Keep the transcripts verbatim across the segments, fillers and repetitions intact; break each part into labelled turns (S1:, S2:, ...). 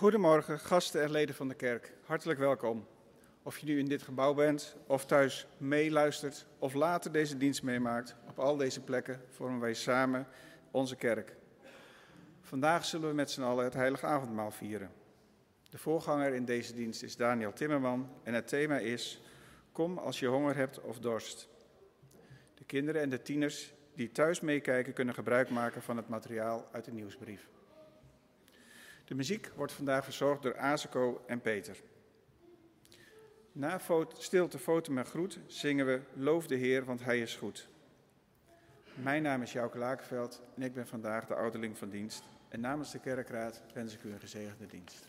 S1: Goedemorgen, gasten en leden van de kerk. Hartelijk welkom. Of je nu in dit gebouw bent, of thuis meeluistert, of later deze dienst meemaakt, op al deze plekken vormen wij samen onze kerk. Vandaag zullen we met z'n allen het heilige avondmaal vieren. De voorganger in deze dienst is Daniel Timmerman en het thema is: Kom als je honger hebt of dorst. De kinderen en de tieners die thuis meekijken kunnen gebruik maken van het materiaal uit de nieuwsbrief. De muziek wordt vandaag verzorgd door Azeko en Peter. Na stilte, foto en groet zingen we Loof de Heer, want Hij is goed. Mijn naam is Jouke Lakenveld en ik ben vandaag de ouderling van dienst. En namens de kerkraad wens ik u een gezegende dienst.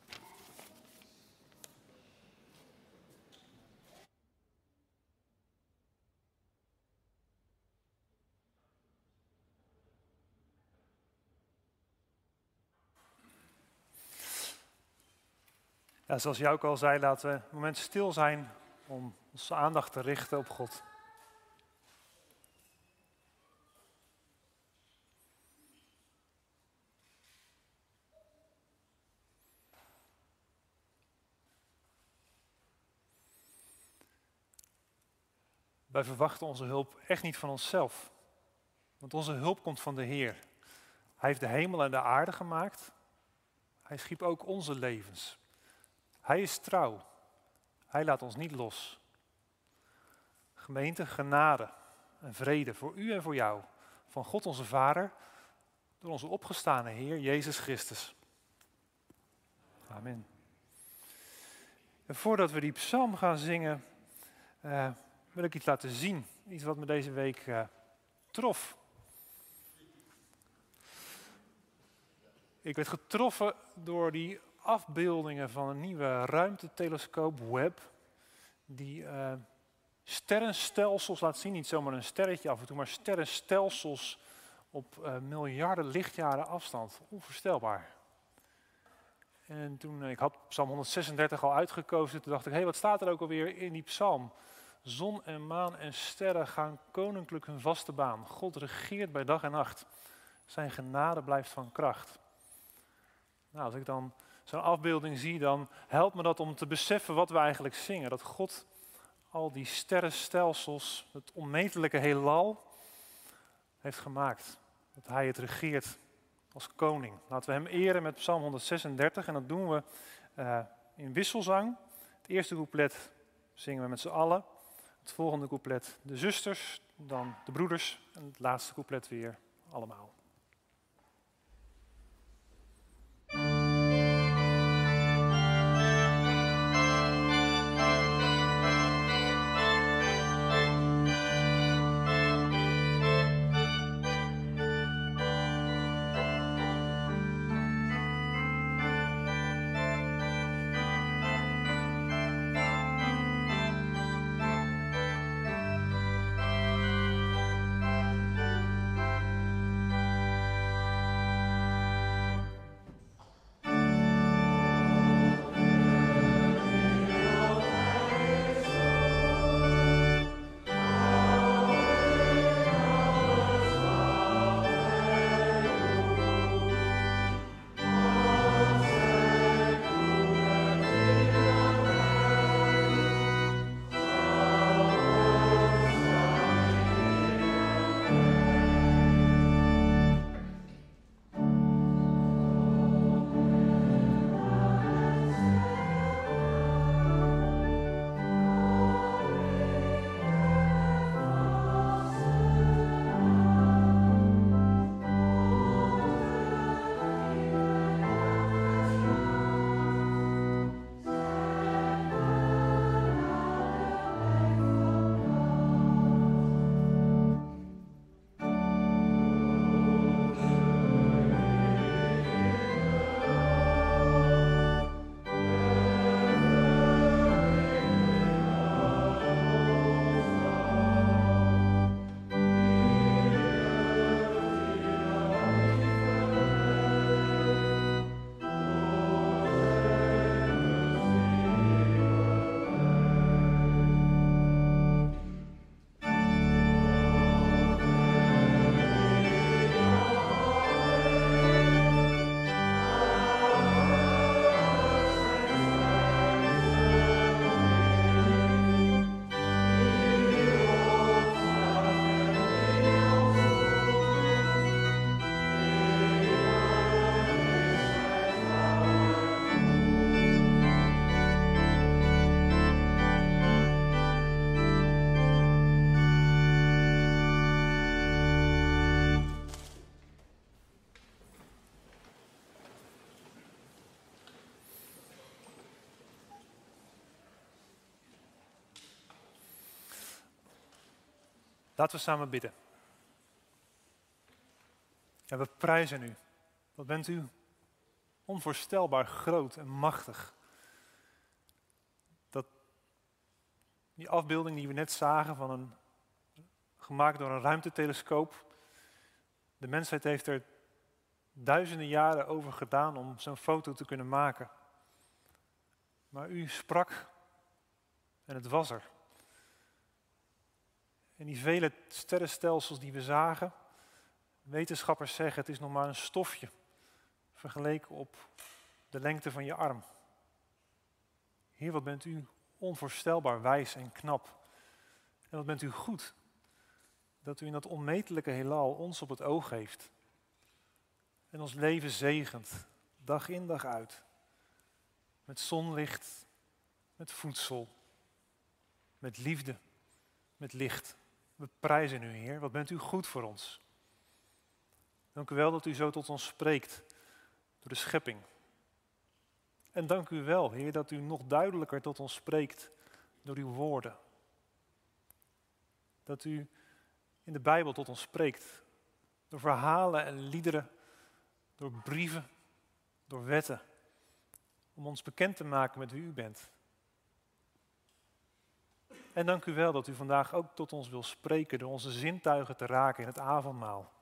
S2: Ja, zoals Jouke al zei, laten we een moment stil zijn om onze aandacht te richten op God. Wij verwachten onze hulp echt niet van onszelf, want onze hulp komt van de Heer. Hij heeft de hemel en de aarde gemaakt. Hij schiep ook onze levens. Hij is trouw. Hij laat ons niet los. Gemeente, genade en vrede voor u en voor jou, van God onze Vader, door onze opgestane Heer Jezus Christus. Amen. En voordat we die psalm gaan zingen, uh, wil ik iets laten zien. Iets wat me deze week uh, trof. Ik werd getroffen door die afbeeldingen van een nieuwe ruimtetelescoop Webb, die uh, sterrenstelsels laat zien, niet zomaar een sterretje af en toe, maar sterrenstelsels op uh, miljarden lichtjaren afstand. Onvoorstelbaar. En toen, uh, ik had psalm honderdzesendertig al uitgekozen, toen dacht ik, hé, hey, wat staat er ook alweer in die psalm? Zon en maan en sterren gaan koninklijk hun vaste baan. God regeert bij dag en nacht. Zijn genade blijft van kracht. Nou, als ik dan zo'n afbeelding zie, dan helpt me dat om te beseffen wat we eigenlijk zingen. Dat God al die sterrenstelsels, het onmetelijke heelal, heeft gemaakt. Dat Hij het regeert als koning. Laten we Hem eren met psalm honderdzesendertig en dat doen we uh, in wisselzang. Het eerste couplet zingen we met z'n allen. Het volgende couplet de zusters, dan de broeders en het laatste couplet weer allemaal. Laten we samen bidden. En we prijzen u. Wat bent u onvoorstelbaar groot en machtig. Dat die afbeelding die we net zagen, van een, gemaakt door een ruimtetelescoop. De mensheid heeft er duizenden jaren over gedaan om zo'n foto te kunnen maken. Maar u sprak en het was er. En die vele sterrenstelsels die we zagen, wetenschappers zeggen het is nog maar een stofje vergeleken op de lengte van je arm. Heer, wat bent u onvoorstelbaar wijs en knap. En wat bent u goed dat u in dat onmetelijke heelal ons op het oog heeft. En ons leven zegent, dag in dag uit. Met zonlicht, met voedsel, met liefde, met licht. We prijzen u, Heer. Wat bent u goed voor ons. Dank u wel dat u zo tot ons spreekt door de schepping. En dank u wel, Heer, dat u nog duidelijker tot ons spreekt door uw woorden. Dat u in de Bijbel tot ons spreekt door verhalen en liederen, door brieven, door wetten, om ons bekend te maken met wie u bent. En dank u wel dat u vandaag ook tot ons wil spreken door onze zintuigen te raken in het avondmaal.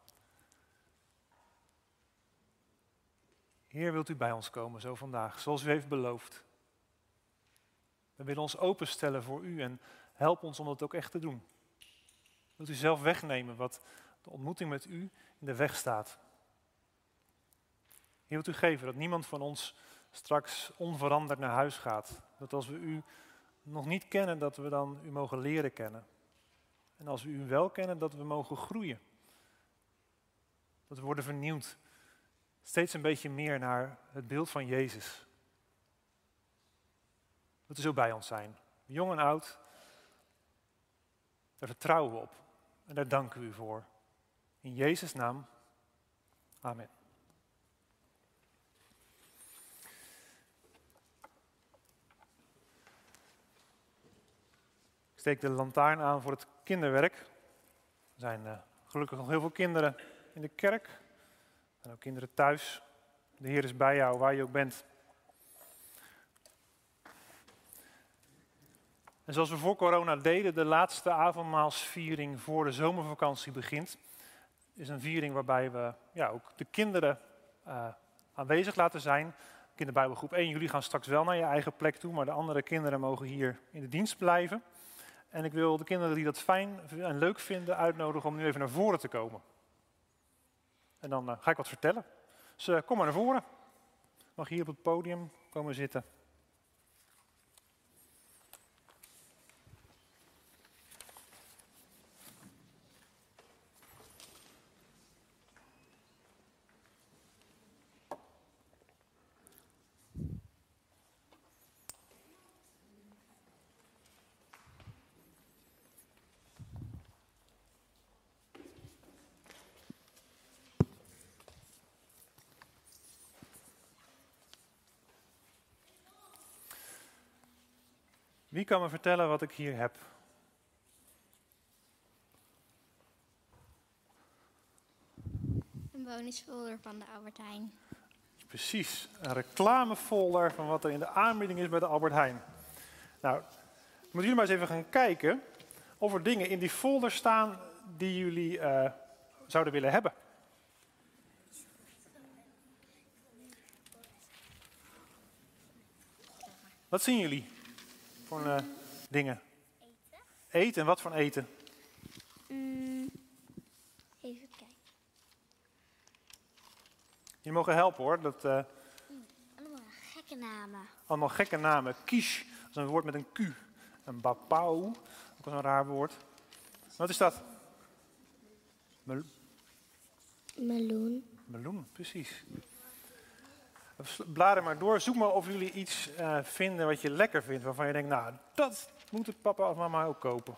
S2: Heer, wilt u bij ons komen zo vandaag, zoals u heeft beloofd. We willen ons openstellen voor u en help ons om dat ook echt te doen. Wilt u zelf wegnemen wat de ontmoeting met u in de weg staat. Heer, wilt u geven dat niemand van ons straks onveranderd naar huis gaat. Dat als we u nog niet kennen, dat we dan u mogen leren kennen. En als we u wel kennen, dat we mogen groeien. Dat we worden vernieuwd. Steeds een beetje meer naar het beeld van Jezus. Dat u zo bij ons zijn. Jong en oud. Daar vertrouwen we op. En daar danken we u voor. In Jezus' naam. Amen. Ik steek de lantaarn aan voor het kinderwerk. Er zijn uh, gelukkig nog heel veel kinderen in de kerk. En ook kinderen thuis. De Heer is bij jou, waar je ook bent. En zoals we voor corona deden, de laatste avondmaalsviering voor de zomervakantie begint. Is een viering waarbij we ja, ook de kinderen uh, aanwezig laten zijn. Kinderbijbelgroep één, jullie gaan straks wel naar je eigen plek toe, maar de andere kinderen mogen hier in de dienst blijven. En ik wil de kinderen die dat fijn en leuk vinden uitnodigen om nu even naar voren te komen. En dan uh, ga ik wat vertellen. Dus uh, kom maar naar voren. Mag hier op het podium komen zitten. Wie kan me vertellen wat ik hier heb?
S3: Een bonusfolder van de Albert Heijn.
S2: Precies, een reclamefolder van wat er in de aanbieding is bij de Albert Heijn. Nou, moeten jullie maar eens even gaan kijken of er dingen in die folder staan die jullie uh, zouden willen hebben. Wat zien jullie voor uh, dingen?
S3: Eten.
S2: Eten, wat voor eten?
S3: Mm, even kijken.
S2: Je mogen helpen hoor. Dat, uh,
S3: Mm, allemaal gekke namen.
S2: allemaal gekke namen. Quiche, dat is een woord met een Q. Een bapau, ook een raar woord. Wat is dat? Mel-
S3: Meloen.
S2: Meloen, precies. Blader maar door. Zoek maar of jullie iets uh, vinden wat je lekker vindt. Waarvan je denkt, nou, dat moeten papa of mama ook kopen.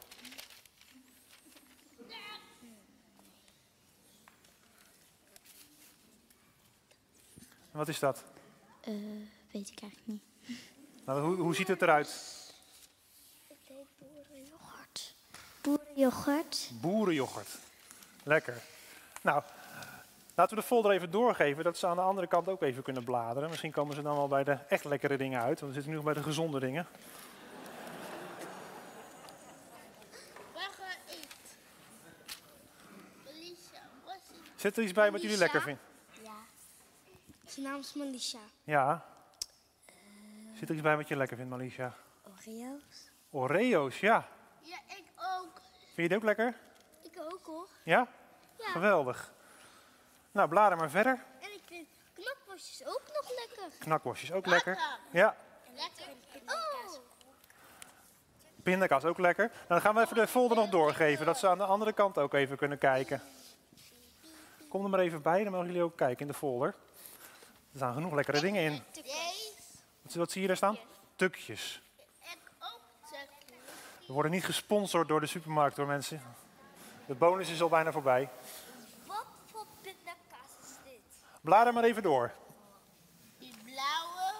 S2: En wat is dat?
S3: Uh, weet ik eigenlijk niet.
S2: Nou, hoe, hoe ziet het eruit?
S3: Het heet boerenyoghurt. Boerenyoghurt.
S2: Boerenyoghurt. Lekker. Nou, laten we de folder even doorgeven, dat ze aan de andere kant ook even kunnen bladeren. Misschien komen ze dan wel bij de echt lekkere dingen uit, want we zitten nu nog bij de gezonde dingen. Zit er iets bij wat jullie lekker vinden?
S3: Ja. Zijn naam is Malisha.
S2: Ja. Zit er iets bij wat je lekker vindt, Malisha?
S3: Oreo's.
S2: Oreo's, ja.
S3: Ja, ik ook.
S2: Vind je het ook lekker?
S3: Ik ook hoor.
S2: Ja?
S3: Ja.
S2: Geweldig. Nou, blader maar verder.
S3: En ik vind knakworstjes ook nog lekker.
S2: Knakworstjes ook lekker. Ja.
S3: Lekker. Oh.
S2: Pindakaas ook lekker. Nou, dan gaan we even de folder nog doorgeven, dat ze aan de andere kant ook even kunnen kijken. Kom er maar even bij, dan mogen jullie ook kijken in de folder. Er staan genoeg lekkere dingen in. Wat, wat zie je daar staan? Tukjes.
S3: Ik ook tukjes.
S2: We worden niet gesponsord door de supermarkt, door mensen. De bonus is al bijna voorbij.
S3: Wat voor pindakaas is dit?
S2: Blader maar even door.
S3: Die blauwe.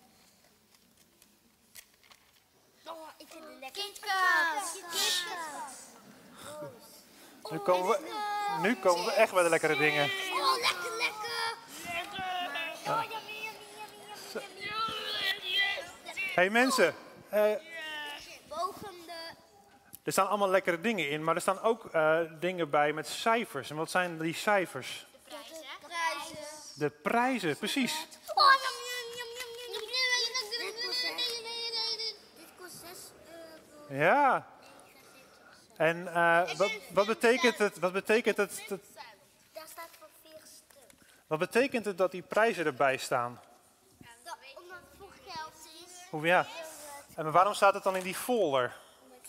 S3: Oh, ik vind het lekker. Kipkaas. Kipkaas.
S2: Nu komen we, nu komen we echt bij de lekkere dingen.
S3: Oh, lekker, lekker. Oh, yummy, yummy, yummy.
S2: Hé hey, mensen, eh,
S3: Volgende.
S2: er staan allemaal lekkere dingen in, maar er staan ook eh, dingen bij met cijfers. En wat zijn die cijfers?
S3: Prijzen. Prijzen.
S2: De prijzen, precies.
S3: Oh, yum, yum, yum, yum, yum. Dit kost zes euro.
S2: Ja. En eh, wat, wat betekent het? Wat betekent het? Dat,
S3: Daar staat voor vier stuk.
S2: wat betekent het dat die prijzen erbij staan?
S3: Dat, omdat het voor geld is.
S2: Hoe, ja. En waarom staat het dan in die folder?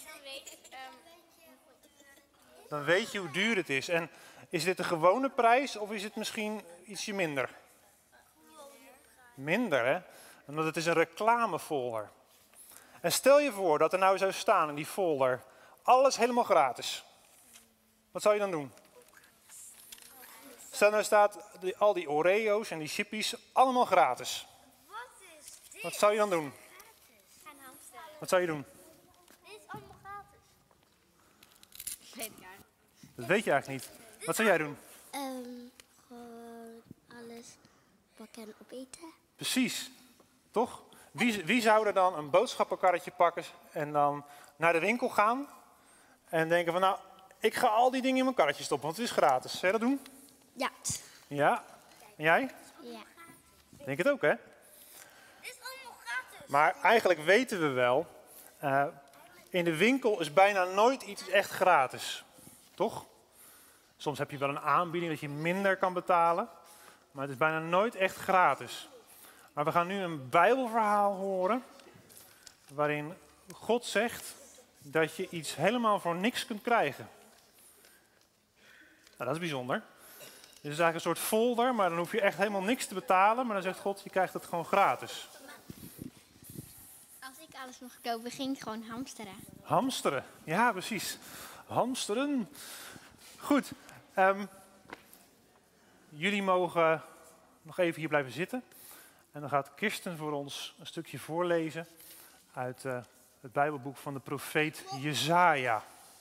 S2: Dan weet je hoe duur het is. En is dit een gewone prijs of is het misschien ietsje minder? Minder, hè? Omdat het is een reclamefolder. En stel je voor dat er nou zou staan in die folder, alles helemaal gratis. Wat zou je dan doen? Stel nou staat die, al die Oreo's en die chippies allemaal gratis.
S3: Wat is dit?
S2: Wat zou je dan doen?
S3: Gaan hamsteren.
S2: Wat zou je doen?
S3: Dit is allemaal gratis. Weet ik eigenlijk.
S2: Dat weet je eigenlijk niet. Wat zou jij doen?
S3: Um, gewoon alles pakken en opeten.
S2: Precies. Toch? Wie, wie zou er dan een boodschappenkarretje pakken en dan naar de winkel gaan en denken van nou, ik ga al die dingen in mijn karretje stoppen, want het is gratis. Zou je dat doen?
S3: Ja.
S2: Ja. En jij?
S3: Ja.
S2: Denk het ook, hè?
S3: Dit is allemaal gratis.
S2: Maar eigenlijk weten we wel, uh, in de winkel is bijna nooit iets echt gratis. Toch? Soms heb je wel een aanbieding dat je minder kan betalen, maar het is bijna nooit echt gratis. Maar we gaan nu een Bijbelverhaal horen waarin God zegt dat je iets helemaal voor niks kunt krijgen. Nou, dat is bijzonder. Dit is eigenlijk een soort folder, maar dan hoef je echt helemaal niks te betalen. Maar dan zegt God, je krijgt het gewoon gratis.
S3: Als ik alles mag kopen, ging ik gewoon hamsteren.
S2: Hamsteren, ja precies. Hamsteren. Goed, um, jullie mogen nog even hier blijven zitten. En dan gaat Kirsten voor ons een stukje voorlezen uit uh, het Bijbelboek van de profeet Jesaja.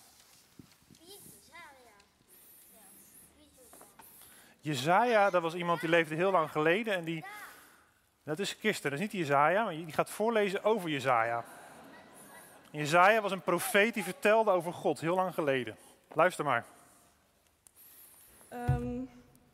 S2: Jesaja, dat was iemand die leefde heel lang geleden en die, dat is Kirsten, dat is niet Jesaja, maar die gaat voorlezen over Jesaja. Jesaja was een profeet die vertelde over God, heel lang geleden. Luister maar.
S4: Um,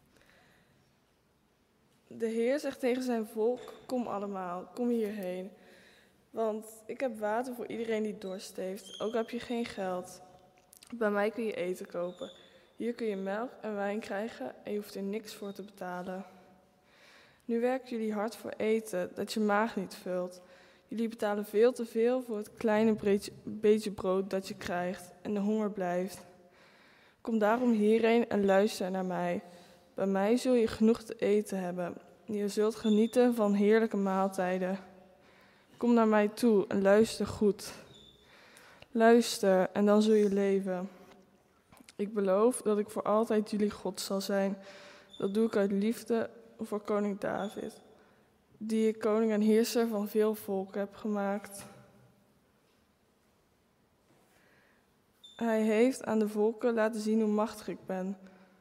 S4: de Heer zegt tegen zijn volk, kom allemaal, kom hierheen. Want ik heb water voor iedereen die dorst heeft, ook heb je geen geld. Bij mij kun je eten kopen. Hier kun je melk en wijn krijgen en je hoeft er niks voor te betalen. Nu werken jullie hard voor eten, dat je maag niet vult. Jullie betalen veel te veel voor het kleine beetje brood dat je krijgt en de honger blijft. Kom daarom hierheen en luister naar mij. Bij mij zul je genoeg te eten hebben. Je zult genieten van heerlijke maaltijden. Kom naar mij toe en luister goed. Luister en dan zul je leven. Ik beloof dat ik voor altijd jullie God zal zijn. Dat doe ik uit liefde voor koning David, die ik koning en heerser van veel volken heb gemaakt. Hij heeft aan de volken laten zien hoe machtig ik ben.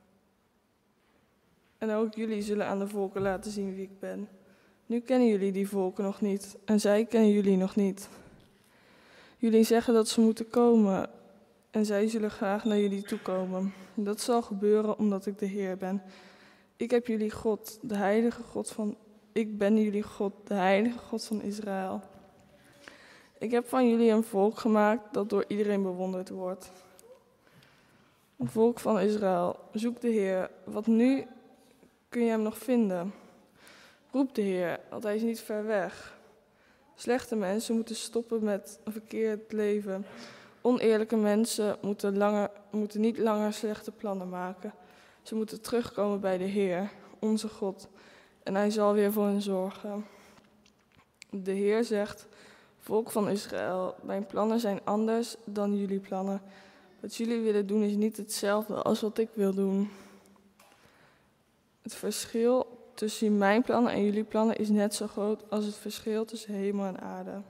S4: En ook jullie zullen aan de volken laten zien wie ik ben. Nu kennen jullie die volken nog niet en zij kennen jullie nog niet. Jullie zeggen dat ze moeten komen en zij zullen graag naar jullie toe komen. Dat zal gebeuren omdat ik de Heer ben. Ik heb jullie God, de heilige God van... Ik ben jullie God, de heilige God van Israël. Ik heb van jullie een volk gemaakt dat door iedereen bewonderd wordt. Een volk van Israël, zoek de Heer. Wat nu kun je hem nog vinden? Roep de Heer, want hij is niet ver weg. Slechte mensen moeten stoppen met een verkeerd leven. Oneerlijke mensen moeten, langer, moeten niet langer slechte plannen maken. Ze moeten terugkomen bij de Heer, onze God. En hij zal weer voor hen zorgen. De Heer zegt, volk van Israël, mijn plannen zijn anders dan jullie plannen. Wat jullie willen doen is niet hetzelfde als wat ik wil doen. Het verschil tussen mijn plannen en jullie plannen is net zo groot als het verschil tussen hemel en aarde.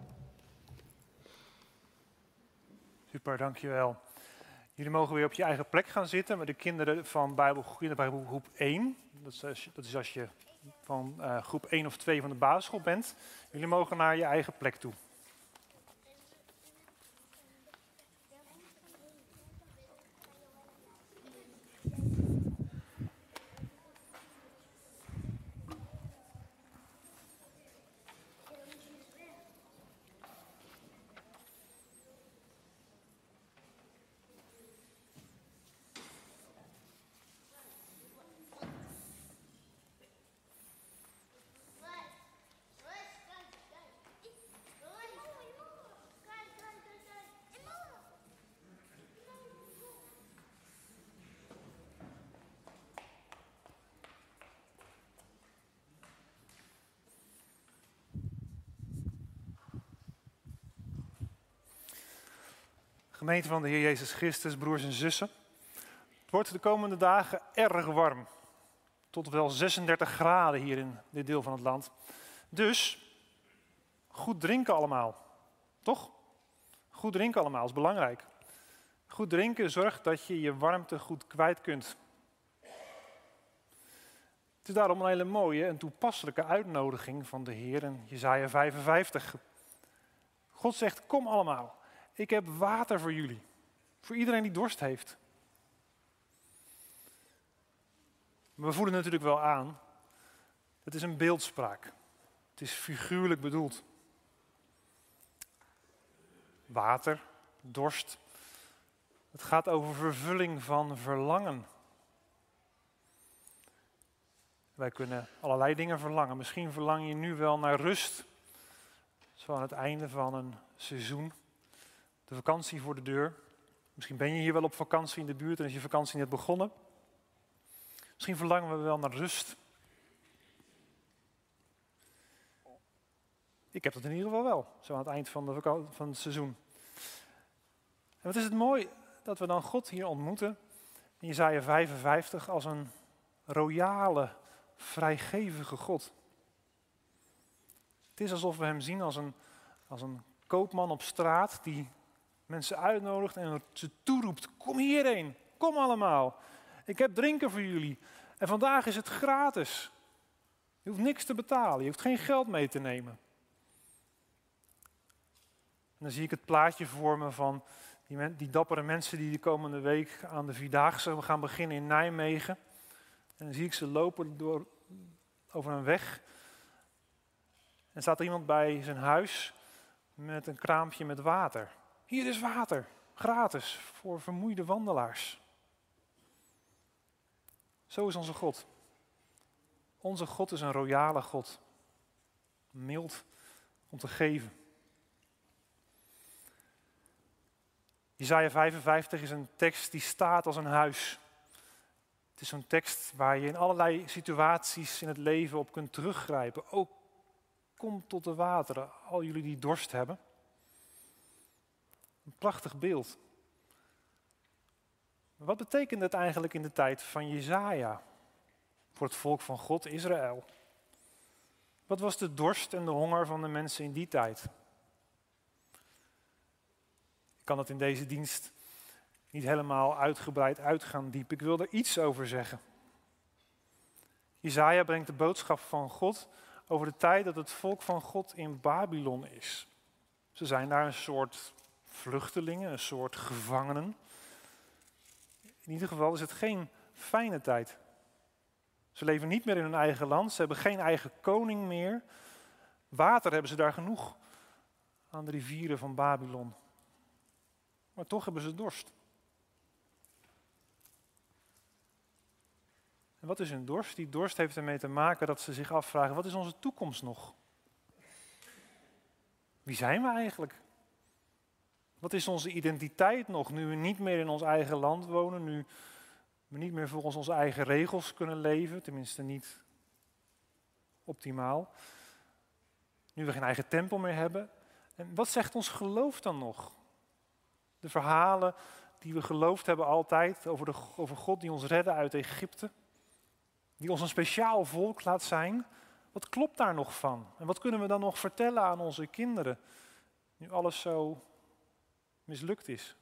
S2: Super, dankjewel. Jullie mogen weer op je eigen plek gaan zitten met de kinderen van Bijbel, Bijbelgroep één. Dat is, als je, dat is als je van uh, groep één of twee van de basisschool bent. Jullie mogen naar je eigen plek toe. Gemeente van de Heer Jezus Christus, broers en zussen. Het wordt de komende dagen erg warm. Tot wel zesendertig graden hier in dit deel van het land. Dus, goed drinken allemaal. Toch? Goed drinken allemaal is belangrijk. Goed drinken zorgt dat je je warmte goed kwijt kunt. Het is daarom een hele mooie en toepasselijke uitnodiging van de Heer in Jesaja vijfenvijftig. God zegt, kom allemaal. Ik heb water voor jullie. Voor iedereen die dorst heeft. Maar we voelen natuurlijk wel aan. Het is een beeldspraak. Het is figuurlijk bedoeld. Water, dorst. Het gaat over vervulling van verlangen. Wij kunnen allerlei dingen verlangen. Misschien verlang je nu wel naar rust. Zo aan het einde van een seizoen. De vakantie voor de deur. Misschien ben je hier wel op vakantie in de buurt en is je vakantie net begonnen. Misschien verlangen we wel naar rust. Ik heb dat in ieder geval wel, zo aan het eind van, de vaka- van het seizoen. En wat is het mooi dat we dan God hier ontmoeten in Jesaja vijfenvijftig als een royale, vrijgevige God. Het is alsof we hem zien als een, als een koopman op straat die mensen uitnodigt en ze toeroept, kom hierheen, kom allemaal. Ik heb drinken voor jullie. En vandaag is het gratis. Je hoeft niks te betalen, je hoeft geen geld mee te nemen. En dan zie ik het plaatje voor me van die, men, die dappere mensen die de komende week aan de Vierdaagse gaan beginnen in Nijmegen. En dan zie ik ze lopen door, over een weg. En staat er iemand bij zijn huis met een kraampje met water. Hier is water, gratis, voor vermoeide wandelaars. Zo is onze God. Onze God is een royale God. Mild om te geven. Jesaja vijfenvijftig is een tekst die staat als een huis. Het is zo'n tekst waar je in allerlei situaties in het leven op kunt teruggrijpen. Ook kom tot de wateren, al jullie die dorst hebben. Een prachtig beeld. Maar wat betekent het eigenlijk in de tijd van Jesaja voor het volk van God, Israël? Wat was de dorst en de honger van de mensen in die tijd? Ik kan het in deze dienst niet helemaal uitgebreid uit gaan diepen. Ik wil er iets over zeggen. Jesaja brengt de boodschap van God over de tijd dat het volk van God in Babylon is. Ze zijn daar een soort vluchtelingen, een soort gevangenen. In ieder geval is het geen fijne tijd. Ze leven niet meer in hun eigen land, ze hebben geen eigen koning meer. Water hebben ze daar genoeg aan de rivieren van Babylon. Maar toch hebben ze dorst. En wat is hun dorst? Die dorst heeft ermee te maken dat ze zich afvragen, wat is onze toekomst nog? Wie zijn we eigenlijk? Wat is onze identiteit nog, nu we niet meer in ons eigen land wonen, nu we niet meer volgens onze eigen regels kunnen leven, tenminste niet optimaal. Nu we geen eigen tempel meer hebben. En wat zegt ons geloof dan nog? De verhalen die we geloofd hebben altijd over, de, over God die ons redde uit Egypte, die ons een speciaal volk laat zijn. Wat klopt daar nog van? En wat kunnen we dan nog vertellen aan onze kinderen, nu alles zo mislukt is?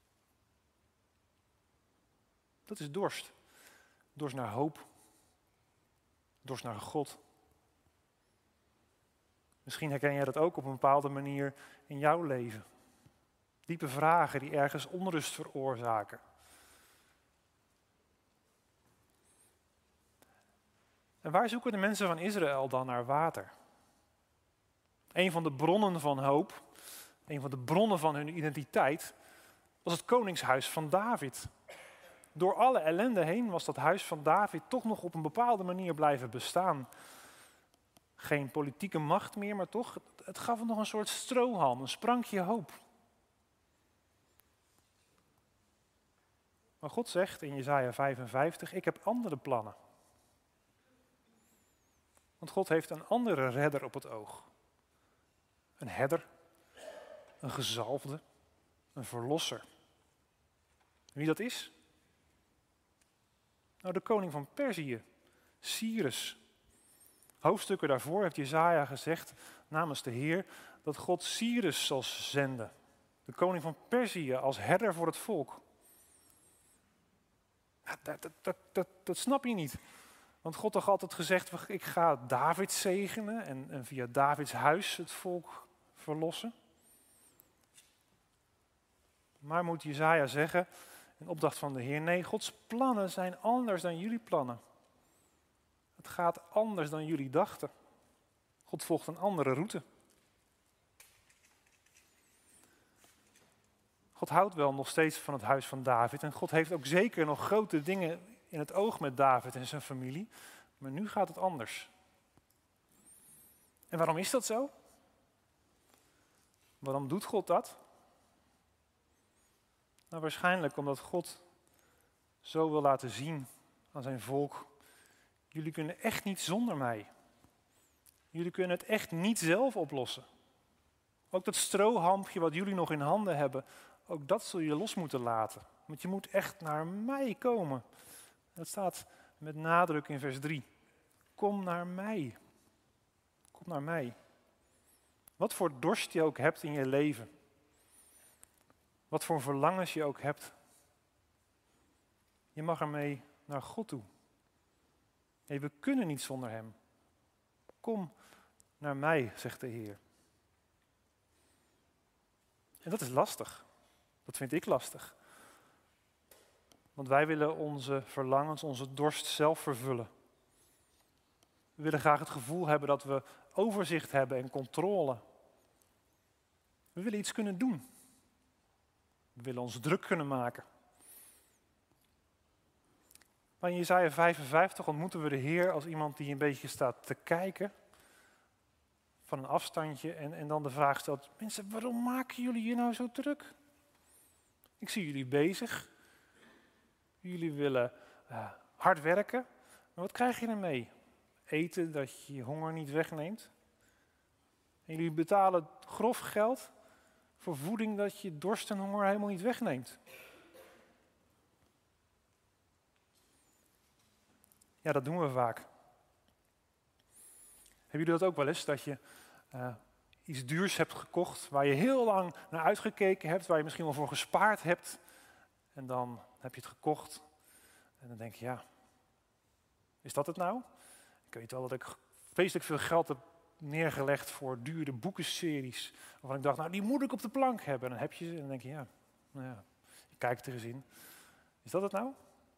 S2: Dat is dorst. Dorst naar hoop. Dorst naar God. Misschien herken jij dat ook op een bepaalde manier in jouw leven. Diepe vragen die ergens onrust veroorzaken. En waar zoeken de mensen van Israël dan naar water? Een van de bronnen van hoop, een van de bronnen van hun identiteit, was het koningshuis van David. Door alle ellende heen was dat huis van David toch nog op een bepaalde manier blijven bestaan. Geen politieke macht meer, maar toch, het gaf hem nog een soort strohalm, een sprankje hoop. Maar God zegt in Jesaja vijfenvijftig, ik heb andere plannen. Want God heeft een andere redder op het oog. Een herder, een gezalfde, een verlosser. Wie dat is? Nou, de koning van Perzië, Cyrus. Hoofdstukken daarvoor heeft Jesaja gezegd namens de Heer dat God Cyrus zal zenden. De koning van Perzië als herder voor het volk. Ja, dat, dat, dat, dat, dat snap je niet. Want God had altijd gezegd, ik ga David zegenen en, en via Davids huis het volk verlossen. Maar moet Jesaja zeggen, in opdracht van de Heer, nee, Gods plannen zijn anders dan jullie plannen. Het gaat anders dan jullie dachten. God volgt een andere route. God houdt wel nog steeds van het huis van David. En God heeft ook zeker nog grote dingen in het oog met David en zijn familie. Maar nu gaat het anders. En waarom is dat zo? Waarom doet God dat? Nou, waarschijnlijk omdat God zo wil laten zien aan zijn volk. Jullie kunnen echt niet zonder mij. Jullie kunnen het echt niet zelf oplossen. Ook dat strohampje wat jullie nog in handen hebben, ook dat zul je los moeten laten. Want je moet echt naar mij komen. Dat staat met nadruk in vers drie. Kom naar mij. Kom naar mij. Wat voor dorst je ook hebt in je leven. Wat voor verlangens je ook hebt. Je mag ermee naar God toe. Nee, we kunnen niet zonder hem. Kom naar mij, zegt de Heer. En dat is lastig. Dat vind ik lastig. Want wij willen onze verlangens, onze dorst zelf vervullen. We willen graag het gevoel hebben dat we overzicht hebben en controle. We willen iets kunnen doen. We willen ons druk kunnen maken. Maar in Jesaja vijfenvijftig ontmoeten we de Heer als iemand die een beetje staat te kijken van een afstandje en, en dan de vraag stelt, mensen, waarom maken jullie je nou zo druk? Ik zie jullie bezig. Jullie willen uh, hard werken. Maar wat krijg je ermee? Eten dat je je honger niet wegneemt. En jullie betalen grof geld voor voeding dat je dorst en honger helemaal niet wegneemt. Ja, dat doen we vaak. Hebben jullie dat ook wel eens? Dat je uh, iets duurs hebt gekocht, waar je heel lang naar uitgekeken hebt, waar je misschien wel voor gespaard hebt. En dan heb je het gekocht. En dan denk je, ja, is dat het nou? Ik weet wel dat ik vreselijk veel geld heb neergelegd voor dure boekenseries. Waarvan ik dacht, nou die moet ik op de plank hebben. En dan heb je ze en dan denk je, ja, nou ja, je kijkt er eens in. Is dat het nou?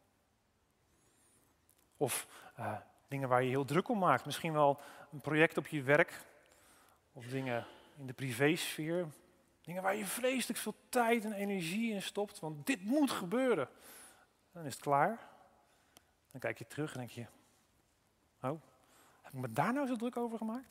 S2: Of uh, dingen waar je heel druk om maakt. Misschien wel een project op je werk. Of dingen in de privésfeer. Dingen waar je vreselijk veel tijd en energie in stopt. Want dit moet gebeuren. Dan is het klaar. Dan kijk je terug en denk je, oh, heb ik me daar nou zo druk over gemaakt?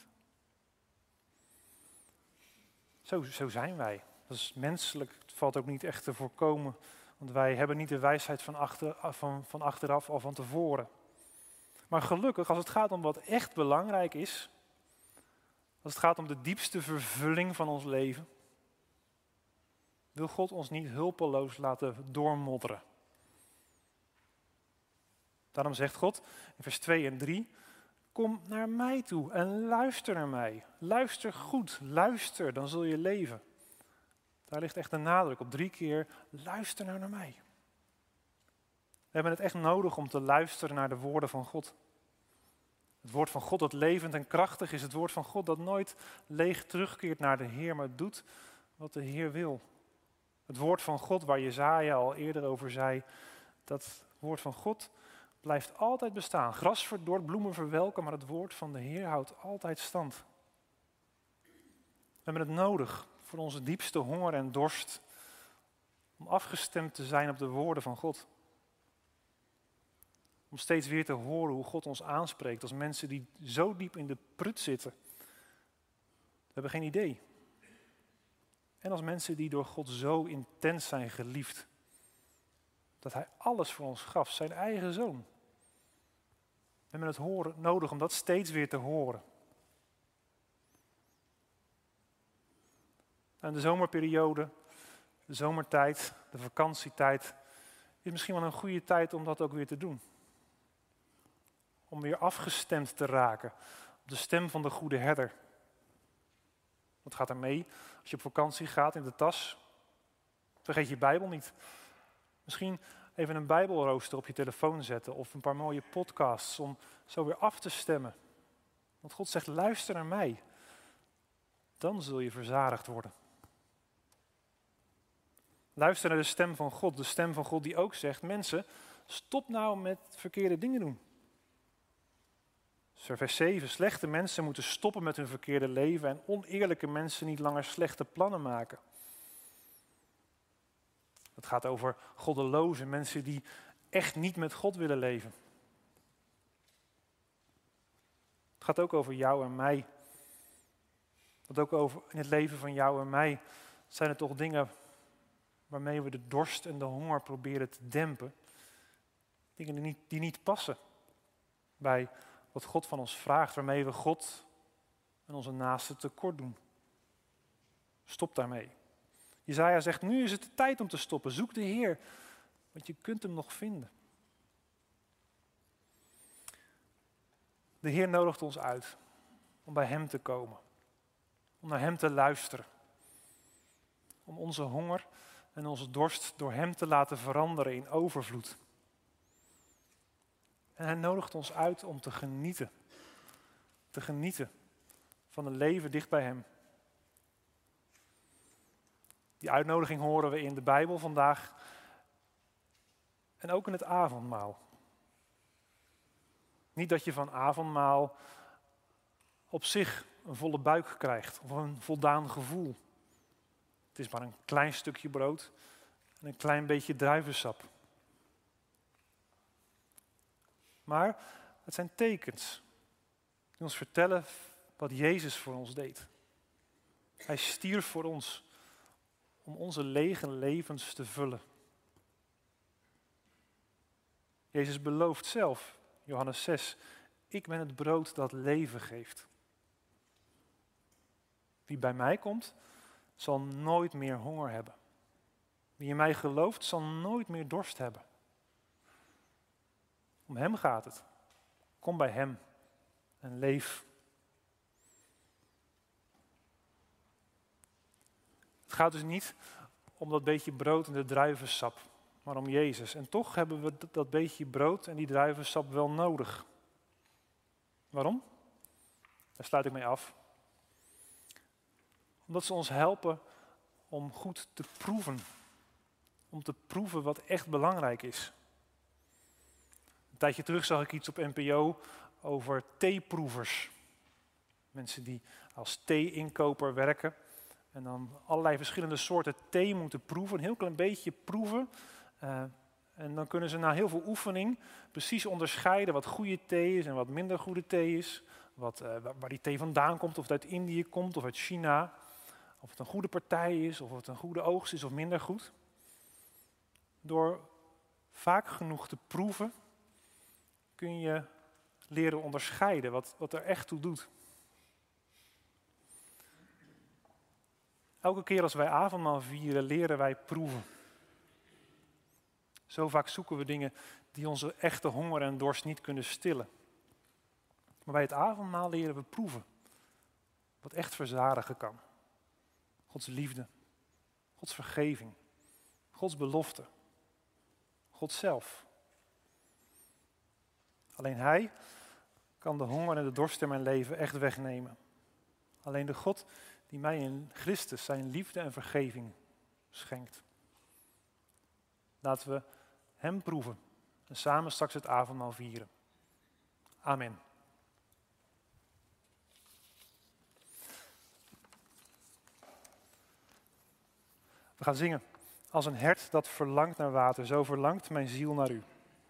S2: Zo, zo zijn wij. Dat is menselijk. Het valt ook niet echt te voorkomen. Want wij hebben niet de wijsheid van, achter, van, van achteraf of van tevoren. Maar gelukkig, als het gaat om wat echt belangrijk is, als het gaat om de diepste vervulling van ons leven, wil God ons niet hulpeloos laten doormodderen. Daarom zegt God in vers twee en drie, kom naar mij toe en luister naar mij. Luister goed, luister, dan zul je leven. Daar ligt echt de nadruk op drie keer, luister nou naar mij. We hebben het echt nodig om te luisteren naar de woorden van God. Het woord van God dat levend en krachtig is. Het woord van God dat nooit leeg terugkeert naar de Heer, maar doet wat de Heer wil. Het woord van God waar Jesaja al eerder over zei, dat woord van God blijft altijd bestaan. Gras verdort, bloemen verwelken, maar het woord van de Heer houdt altijd stand. We hebben het nodig voor onze diepste honger en dorst om afgestemd te zijn op de woorden van God. Om steeds weer te horen hoe God ons aanspreekt als mensen die zo diep in de prut zitten. We hebben geen idee. En als mensen die door God zo intens zijn geliefd. Dat hij alles voor ons gaf, zijn eigen zoon. We hebben het horen, nodig om dat steeds weer te horen. En de zomerperiode, de zomertijd, de vakantietijd, is misschien wel een goede tijd om dat ook weer te doen. Om weer afgestemd te raken op de stem van de goede herder. Wat gaat er mee als je op vakantie gaat in de tas? Vergeet je Bijbel niet. Misschien even een Bijbelrooster op je telefoon zetten of een paar mooie podcasts om zo weer af te stemmen. Want God zegt, luister naar mij. Dan zul je verzadigd worden. Luister naar de stem van God, de stem van God die ook zegt, mensen, stop nou met verkeerde dingen doen. Vers zeven, slechte mensen moeten stoppen met hun verkeerde leven en oneerlijke mensen niet langer slechte plannen maken. Het gaat over goddeloze mensen die echt niet met God willen leven. Het gaat ook over jou en mij. Het ook over in het leven van jou en mij zijn er toch dingen waarmee we de dorst en de honger proberen te dempen. Dingen die niet, die niet passen bij wat God van ons vraagt, waarmee we God en onze naasten tekort doen. Stop daarmee. Jesaja zegt, nu is het de tijd om te stoppen. Zoek de Heer, want je kunt hem nog vinden. De Heer nodigt ons uit om bij hem te komen. Om naar hem te luisteren. Om onze honger en onze dorst door hem te laten veranderen in overvloed. En hij nodigt ons uit om te genieten. Te genieten van een leven dicht bij hem. Die uitnodiging horen we in de Bijbel vandaag. En ook in het avondmaal. Niet dat je van avondmaal op zich een volle buik krijgt. Of een voldaan gevoel. Het is maar een klein stukje brood en een klein beetje druivensap. Maar het zijn tekens die ons vertellen wat Jezus voor ons deed. Hij stierf voor ons om onze lege levens te vullen. Jezus belooft zelf, Johannes zes, ik ben het brood dat leven geeft. Wie bij mij komt, zal nooit meer honger hebben. Wie in mij gelooft, zal nooit meer dorst hebben. Om hem gaat het. Kom bij hem en leef. Het gaat dus niet om dat beetje brood en de druivensap maar om Jezus. En toch hebben we dat, dat beetje brood en die druivensap wel nodig. Waarom? Daar sluit ik mee af. Omdat ze ons helpen om goed te proeven. Om te proeven wat echt belangrijk is. Een tijdje terug zag ik iets op N P O over theeproevers. Mensen die als thee-inkoper werken en dan allerlei verschillende soorten thee moeten proeven. Een heel klein beetje proeven. Uh, en dan kunnen ze na heel veel oefening precies onderscheiden wat goede thee is en wat minder goede thee is. Wat, uh, waar die thee vandaan komt, of het uit Indië komt of uit China. Of het een goede partij is, of het een goede oogst is of minder goed. Door vaak genoeg te proeven kun je leren onderscheiden wat, wat er echt toe doet. Elke keer als wij avondmaal vieren, leren wij proeven. Zo vaak zoeken we dingen die onze echte honger en dorst niet kunnen stillen. Maar bij het avondmaal leren we proeven wat echt verzadigen kan. Gods liefde, Gods vergeving, Gods belofte, God zelf. Alleen Hij kan de honger en de dorst in mijn leven echt wegnemen. Alleen de God die mij in Christus zijn liefde en vergeving schenkt. Laten we Hem proeven en samen straks het avondmaal vieren. Amen. We gaan zingen. Als een hert dat verlangt naar water, zo verlangt mijn ziel naar u.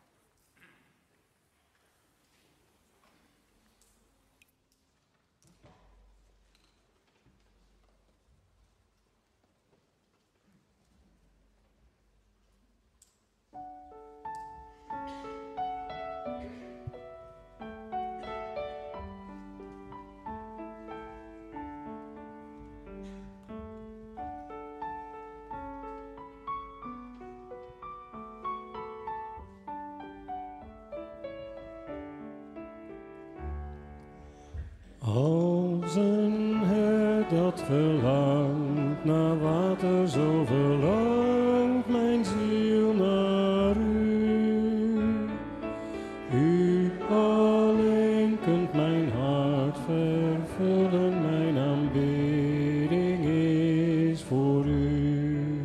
S5: Als een hert dat verlangt naar water, zo verlangt mijn ziel naar u. U alleen kunt mijn hart vervullen, mijn aanbidding is voor u.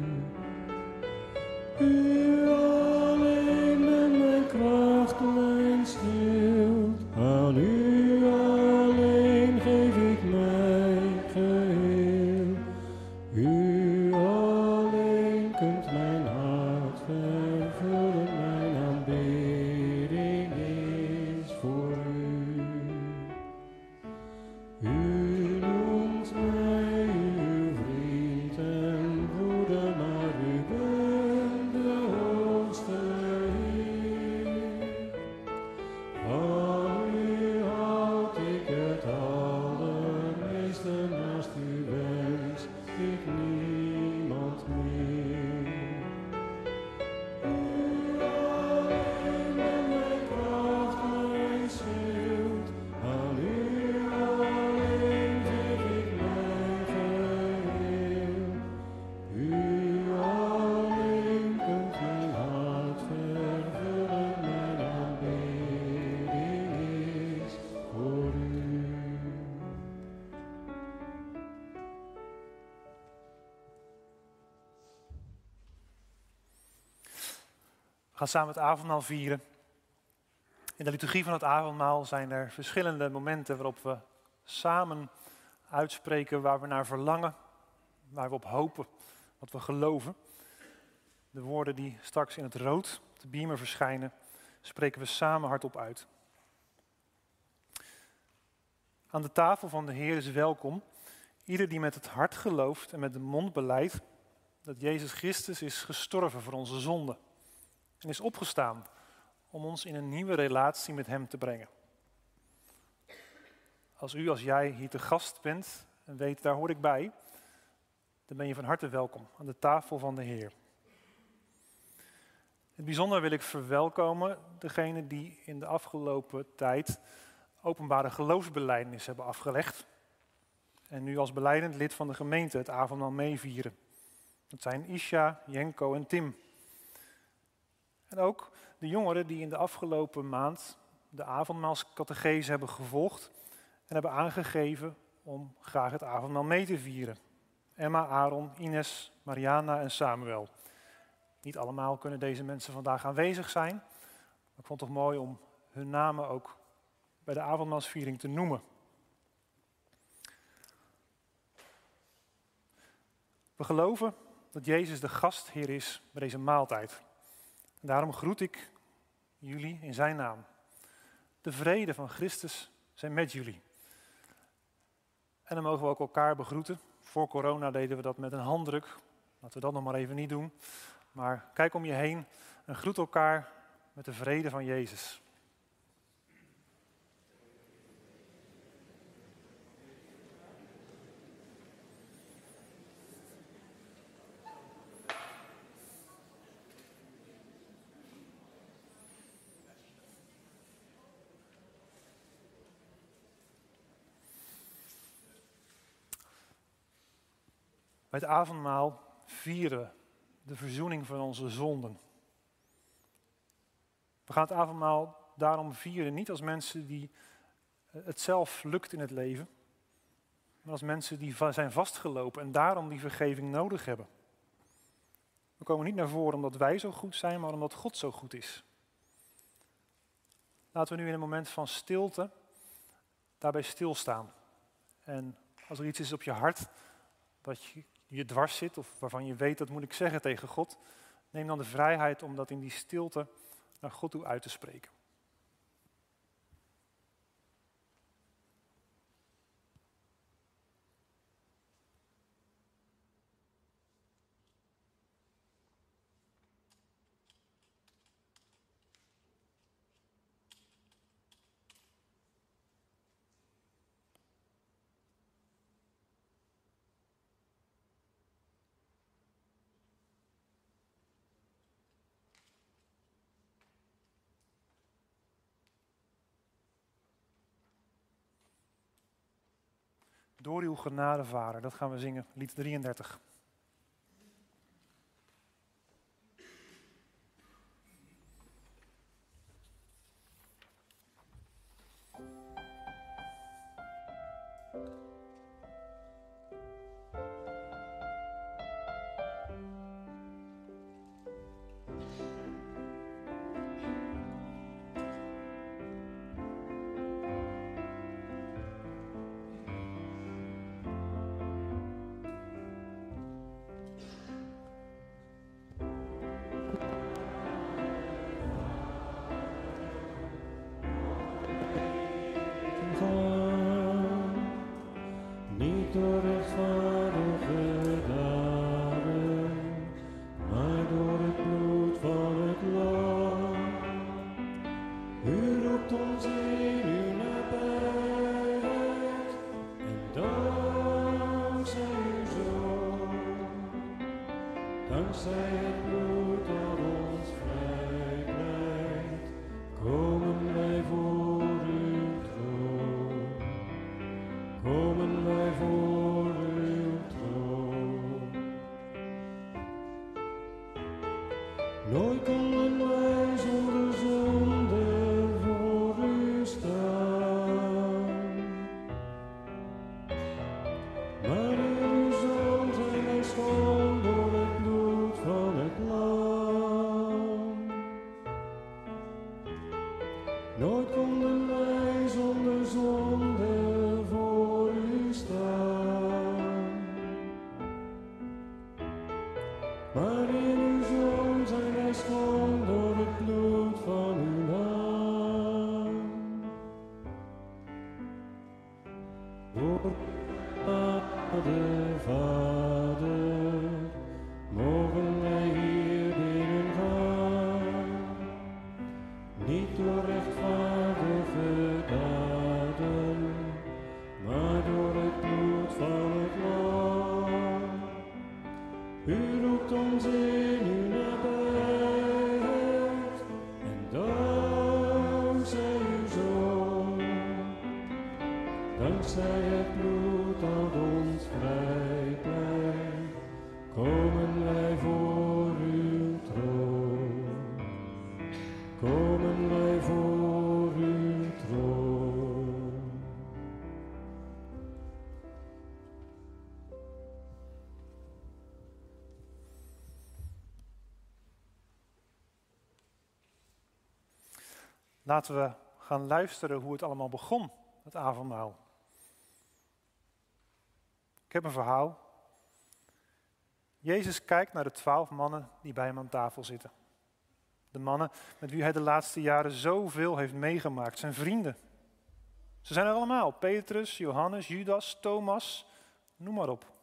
S5: U alleen bent mijn kracht, mijn schild, aan u
S2: We gaan samen het avondmaal vieren. In de liturgie van het avondmaal zijn er verschillende momenten waarop we samen uitspreken waar we naar verlangen, waar we op hopen, wat we geloven. De woorden die straks in het rood op de beamer verschijnen, spreken we samen hardop uit. Aan de tafel van de Heer is welkom ieder die met het hart gelooft en met de mond belijdt dat Jezus Christus is gestorven voor onze zonden en is opgestaan om ons in een nieuwe relatie met Hem te brengen. Als u, als jij hier te gast bent en weet, daar hoor ik bij, dan ben je van harte welkom aan de tafel van de Heer. In het bijzonder wil ik verwelkomen degenen die in de afgelopen tijd openbare geloofsbelijdenis hebben afgelegd en nu als belijdend lid van de gemeente het avondmaal meevieren. Dat zijn Isha, Jenko en Tim. En ook de jongeren die in de afgelopen maand de avondmaalscatechese hebben gevolgd en hebben aangegeven om graag het avondmaal mee te vieren. Emma, Aaron, Ines, Mariana en Samuel. Niet allemaal kunnen deze mensen vandaag aanwezig zijn. Maar ik vond het toch mooi om hun namen ook bij de avondmaalsviering te noemen. We geloven dat Jezus de gastheer is bij deze maaltijd. En daarom groet ik jullie in zijn naam. De vrede van Christus zijn met jullie. En dan mogen we ook elkaar begroeten. Voor corona deden we dat met een handdruk. Laten we dat nog maar even niet doen. Maar kijk om je heen en groet elkaar met de vrede van Jezus. Bij het avondmaal vieren we de verzoening van onze zonden. We gaan het avondmaal daarom vieren, niet als mensen die het zelf lukt in het leven, maar als mensen die zijn vastgelopen en daarom die vergeving nodig hebben. We komen niet naar voren omdat wij zo goed zijn, maar omdat God zo goed is. Laten we nu in een moment van stilte daarbij stilstaan. En als er iets is op je hart dat je, je dwars zit of waarvan je weet dat moet ik zeggen tegen God, neem dan de vrijheid om dat in die stilte naar God toe uit te spreken. Door uw genade, Vader, dat gaan we zingen, lied drieëndertig.
S5: Niet door rechtvaardige daden, maar door het bloed van het lam. U roept ons in uw nabijheid en dankzij uw Zoon, dankzij het bloed dat ons vrijpleit, komen wij voor uw troon. Komen wij voor uw troon. Nooit konden wij zonder zonde voor u staan. Maar in uw Zoon zijn wij schoon door het bloed van het lam. Nooit konden wij zonder zonde voor u staan. Maar in uw Zoon zijn wij schoon door het bloed van uw naam. Door de Vader mogen wij hier binnengaan. Niet door rechtvaardige daden, maar door het bloed van het lam. U roept ons in uw nabijheid en dankzij uw Zoon, dankzij het bloed dat ons vrijpleit, komen wij voor uw troon. komen wij voor uw troon.
S2: Laten we gaan luisteren hoe het allemaal begon, het avondmaal. Ik heb een verhaal. Jezus kijkt naar de twaalf mannen die bij hem aan tafel zitten. De mannen met wie hij de laatste jaren zoveel heeft meegemaakt, zijn vrienden. Ze zijn er allemaal, Petrus, Johannes, Judas, Thomas, noem maar op.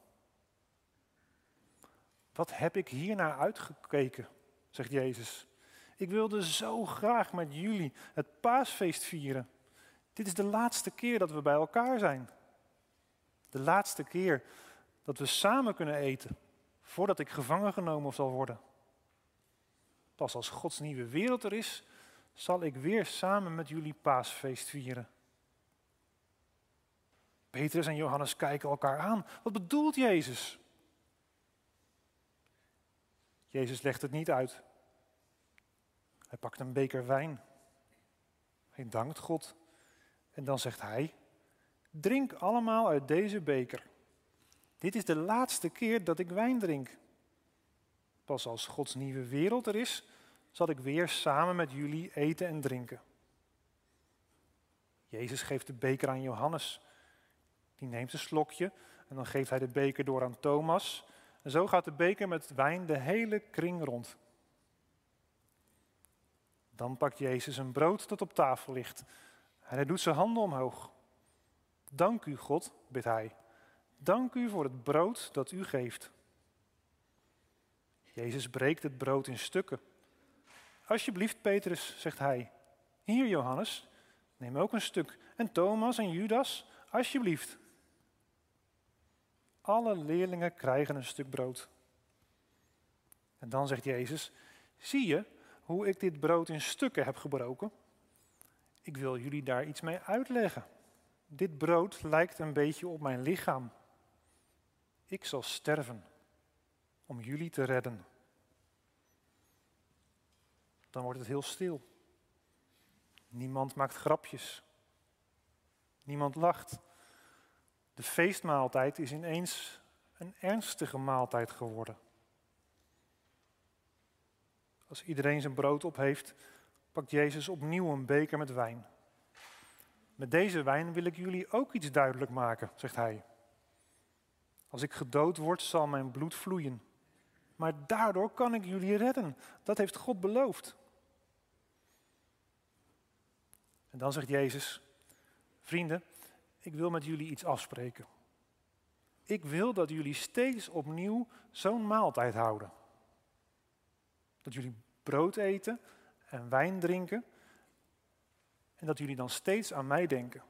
S2: Wat heb ik hier naar uitgekeken, zegt Jezus. Ik wilde zo graag met jullie het paasfeest vieren. Dit is de laatste keer dat we bij elkaar zijn. De laatste keer dat we samen kunnen eten, voordat ik gevangen genomen zal worden. Pas als Gods nieuwe wereld er is, zal ik weer samen met jullie paasfeest vieren. Petrus en Johannes kijken elkaar aan. Wat bedoelt Jezus? Jezus legt het niet uit. Hij pakt een beker wijn. Hij dankt God. En dan zegt hij, drink allemaal uit deze beker. Dit is de laatste keer dat ik wijn drink. Pas als Gods nieuwe wereld er is, zal ik weer samen met jullie eten en drinken. Jezus geeft de beker aan Johannes. Die neemt een slokje en dan geeft hij de beker door aan Thomas. En zo gaat de beker met wijn de hele kring rond. Dan pakt Jezus een brood dat op tafel ligt. En hij doet zijn handen omhoog. Dank u, God, bidt hij. Dank u voor het brood dat u geeft. Jezus breekt het brood in stukken. Alsjeblieft, Petrus, zegt hij. Hier, Johannes, neem ook een stuk. En Thomas en Judas, alsjeblieft. Alle leerlingen krijgen een stuk brood. En dan zegt Jezus, zie je hoe ik dit brood in stukken heb gebroken? Ik wil jullie daar iets mee uitleggen. Dit brood lijkt een beetje op mijn lichaam. Ik zal sterven om jullie te redden. Dan wordt het heel stil. Niemand maakt grapjes. Niemand lacht. De feestmaaltijd is ineens een ernstige maaltijd geworden. Als iedereen zijn brood op heeft, pakt Jezus opnieuw een beker met wijn. Met deze wijn wil ik jullie ook iets duidelijk maken, zegt hij. Als ik gedood word, zal mijn bloed vloeien. Maar daardoor kan ik jullie redden. Dat heeft God beloofd. En dan zegt Jezus, vrienden, ik wil met jullie iets afspreken. Ik wil dat jullie steeds opnieuw zo'n maaltijd houden. Dat jullie brood eten en wijn drinken. En dat jullie dan steeds aan mij denken.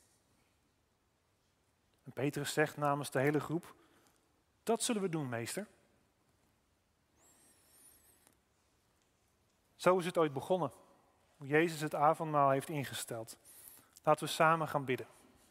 S2: En Petrus zegt namens de hele groep, dat zullen we doen, meester. Zo is het ooit begonnen, hoe Jezus het avondmaal heeft ingesteld. Laten we samen gaan bidden.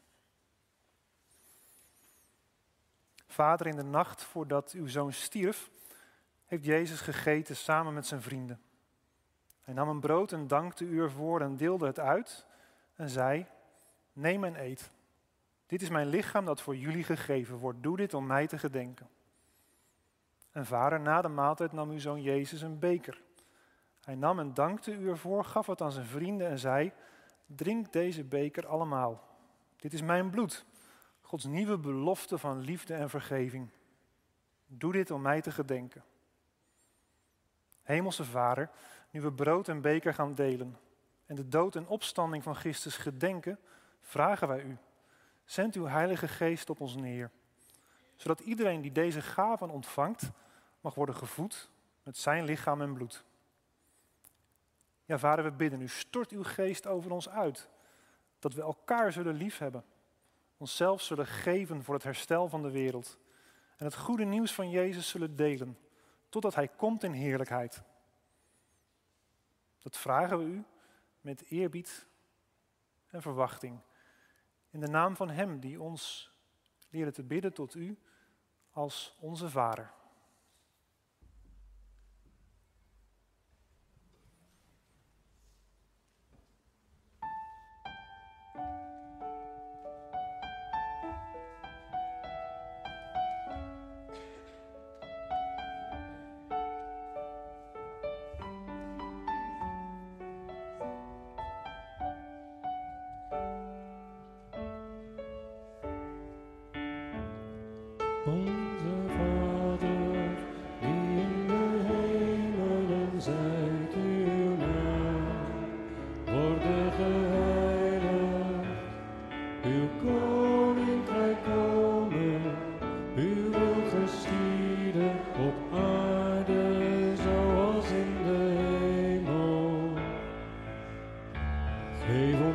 S2: Vader, in de nacht voordat uw zoon stierf, heeft Jezus gegeten samen met zijn vrienden. Hij nam een brood en dankte u ervoor en deelde het uit en zei, neem en eet. Dit is mijn lichaam dat voor jullie gegeven wordt. Doe dit om mij te gedenken. En vader, na de maaltijd nam uw zoon Jezus een beker. Hij nam en dankte u ervoor, gaf het aan zijn vrienden en zei, drink deze beker allemaal. Dit is mijn bloed, Gods nieuwe belofte van liefde en vergeving. Doe dit om mij te gedenken. Hemelse Vader, nu we brood en beker gaan delen en de dood en opstanding van Christus gedenken, vragen wij u, zend uw Heilige Geest op ons neer, zodat iedereen die deze gaven ontvangt, mag worden gevoed met zijn lichaam en bloed. Ja, Vader, we bidden u, stort uw geest over ons uit, dat we elkaar zullen liefhebben, onszelf zullen geven voor het herstel van de wereld en het goede nieuws van Jezus zullen delen, totdat hij komt in heerlijkheid. Dat vragen we u met eerbied en verwachting. In de naam van hem die ons leerde te bidden tot u als onze Vader.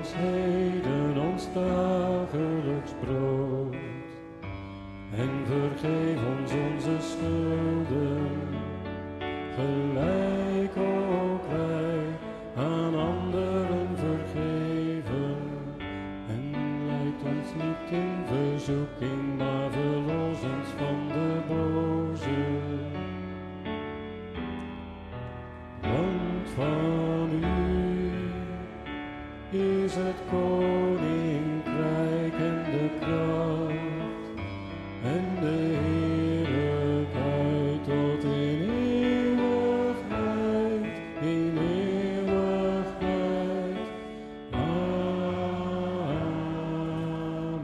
S5: ons heden ons dagelijks brood. En vergeef ons onze schulden, gelijk ook wij aan anderen vergeven. En leid ons niet in verzoeking, maar verlos ons van de boze. Want van u is het koninkrijk en de kracht en de heerlijkheid tot in eeuwigheid, in eeuwigheid. Amen.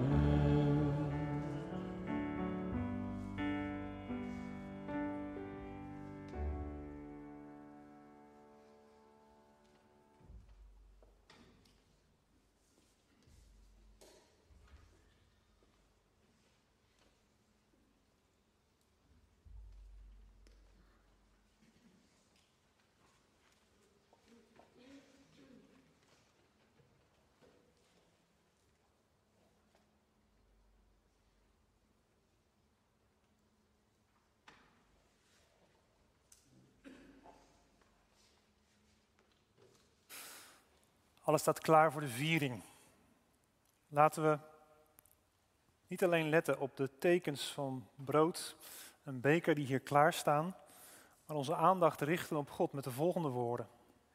S2: Alles staat klaar voor de viering. Laten we niet alleen letten op de tekens van brood en beker die hier klaar staan, maar onze aandacht richten op God met de volgende woorden.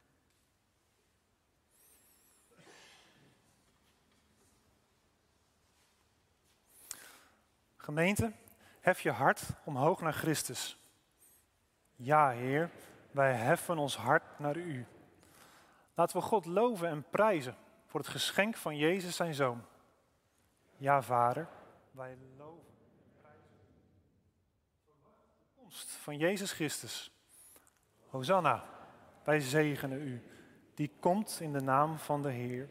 S2: Gemeente, hef je hart omhoog naar Christus. Ja, Heer, wij heffen ons hart naar U. Laten we God loven en prijzen voor het geschenk van Jezus zijn Zoon. Ja, Vader, wij loven en prijzen voor de komst van Jezus Christus. Hosanna, wij zegenen U, die komt in de naam van de Heer.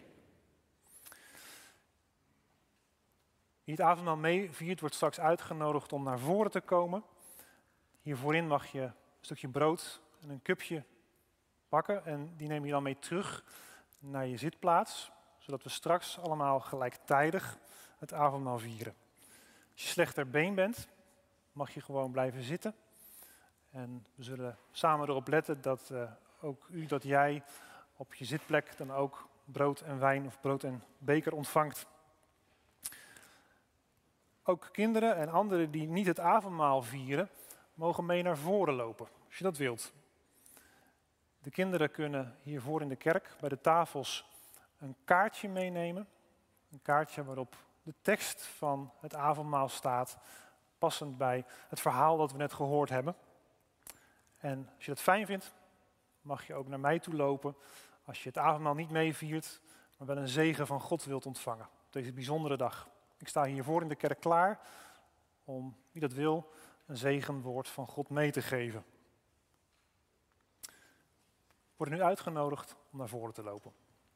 S2: Wie het avondmaal meeviert, wordt straks uitgenodigd om naar voren te komen. Hier voorin mag je een stukje brood en een cupje pakken en die neem je dan mee terug naar je zitplaats, zodat we straks allemaal gelijktijdig het avondmaal vieren. Als je slecht ter been bent, mag je gewoon blijven zitten. En we zullen samen erop letten dat uh, ook u, dat jij op je zitplek dan ook brood en wijn of brood en beker ontvangt. Ook kinderen en anderen die niet het avondmaal vieren, mogen mee naar voren lopen, als je dat wilt. De kinderen kunnen hiervoor in de kerk bij de tafels een kaartje meenemen. Een kaartje waarop de tekst van het avondmaal staat, passend bij het verhaal dat we net gehoord hebben. En als je dat fijn vindt, mag je ook naar mij toe lopen als je het avondmaal niet meeviert, maar wel een zegen van God wilt ontvangen op deze bijzondere dag. Ik sta hiervoor in de kerk klaar om, wie dat wil, een zegenwoord van God mee te geven. Worden nu uitgenodigd om naar voren te lopen.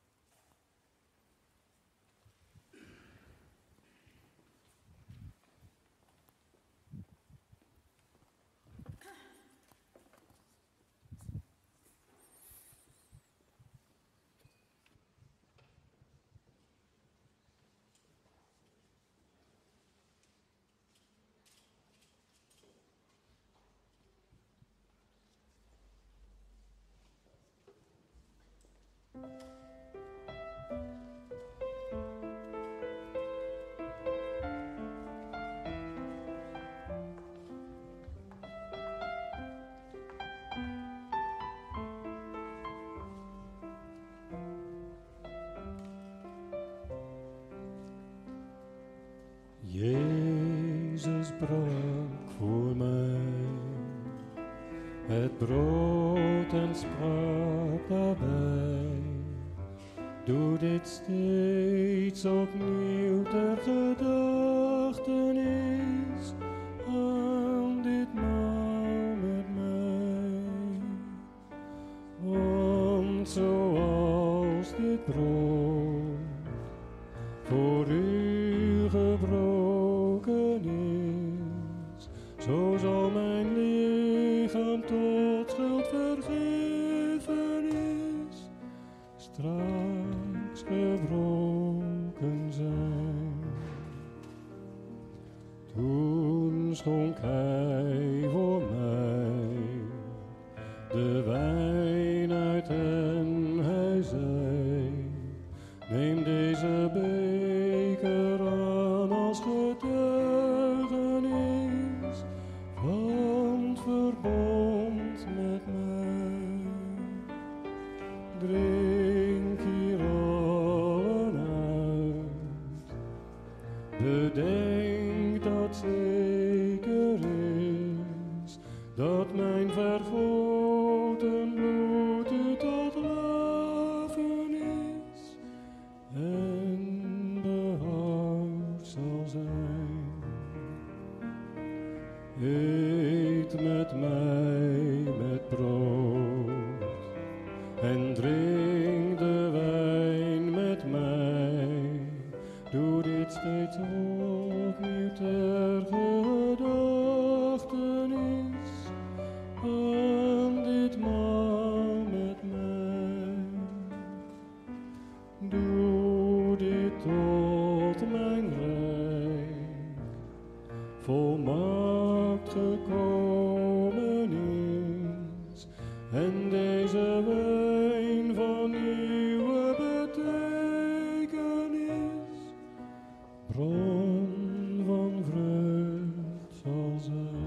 S5: Jezus brak voor mij het brood en sprak daarbij: doe dit steeds opnieuw ter gedachtenis aan dit maal met mij. Want zoals dit brood voor u gebroken is, zo zal mijn lichaam tot schuldvergiffenis straks gebroken schonk hij voor mij de wijn uit en hij zei, neem deze beker aan als getuigenis van het verbond met mij. Drink hier allen uit, bedenk dat zeker is, dat mijn vergoten bloed u tot leven is en behoud zal zijn. Eet met mij met brood en drink de wijn met mij. Doe dit steeds opnieuw ter gedachtenis aan dit maal met mij. Doe dit tot mijn rijk volmaakt gekomen is en deze wijn van nieuwe betekenis bron van vreugd zal zijn.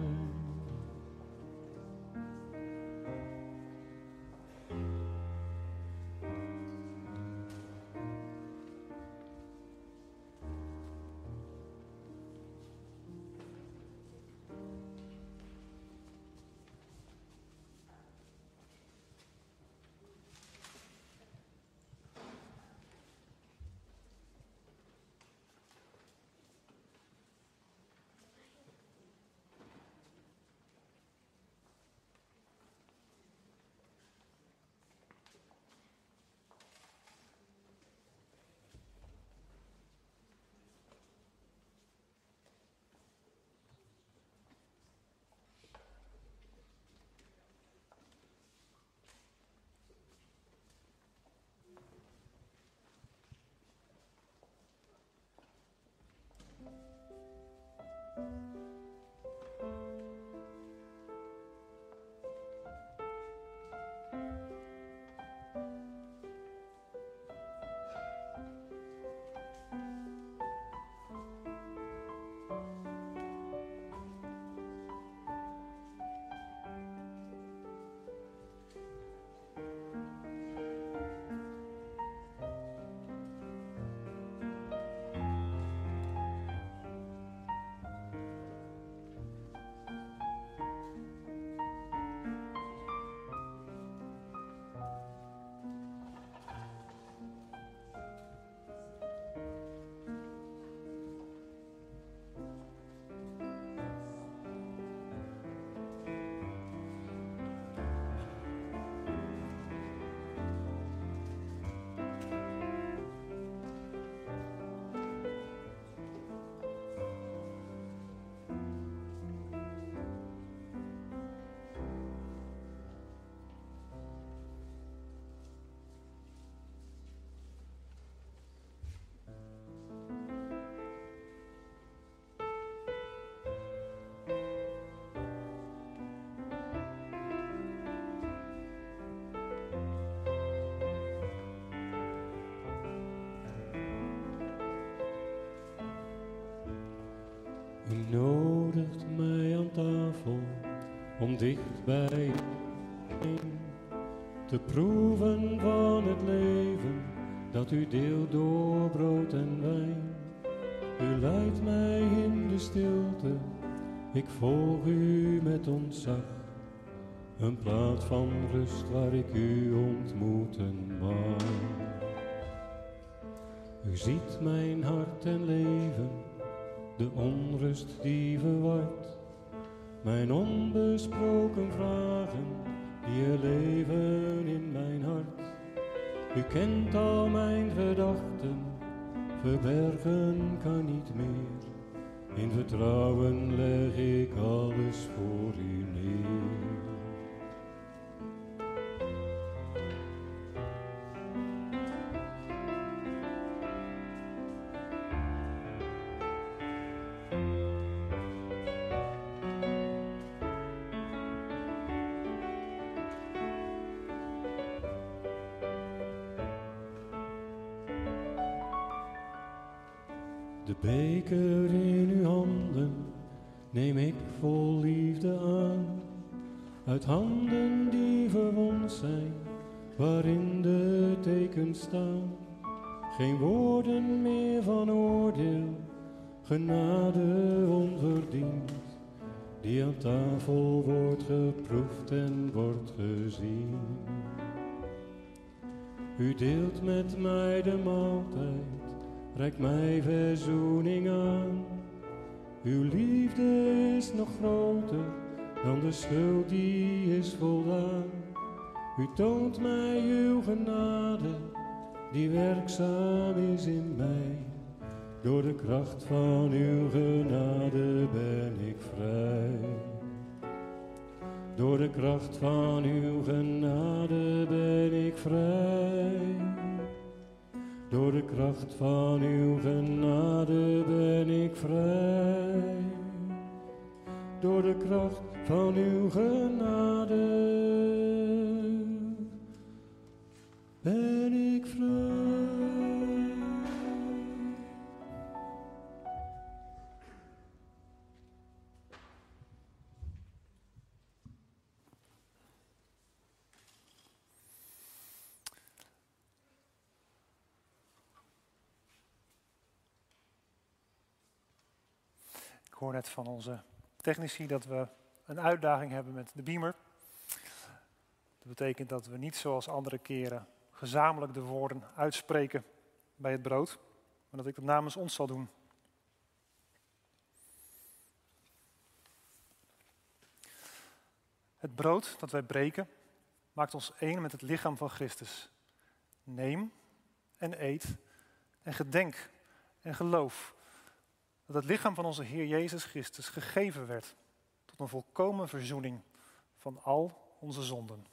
S5: U nodigt mij aan tafel om dicht bij u te proeven van het leven dat u deelt door brood en wijn. U leidt mij in de stilte, ik volg u met ontzag. Een plaats van rust waar ik u ontmoeten mag. U ziet mijn hart en leven, de onrust die verwart. Mijn onbesproken vragen, die er leven in mijn hart. U kent al mijn gedachten, verbergen kan niet meer. In vertrouwen leg ik alles voor u neer. De beker in uw handen neem ik vol liefde aan, uit handen die verwond zijn, waarin de tekens staan. Geen woorden meer van oordeel, genade onverdiend, die aan tafel wordt geproefd en wordt gezien. U deelt met mij de maaltijd, reikt mij verzoening aan. Uw liefde is nog groter dan de schuld die is voldaan. U toont mij uw genade, die werkzaam is in mij. Door de kracht van uw genade ben ik vrij. Door de kracht van uw genade ben ik vrij. Door de kracht van uw genade ben ik vrij. Door de kracht van uw genade ben ik vrij.
S2: Ik hoor net van onze technici dat we een uitdaging hebben met de beamer. Dat betekent dat we niet zoals andere keren gezamenlijk de woorden uitspreken bij het brood, maar dat ik dat namens ons zal doen. Het brood dat wij breken maakt ons één met het lichaam van Christus. Neem en eet en gedenk en geloof dat het lichaam van onze Heer Jezus Christus gegeven werd tot een volkomen verzoening van al onze zonden.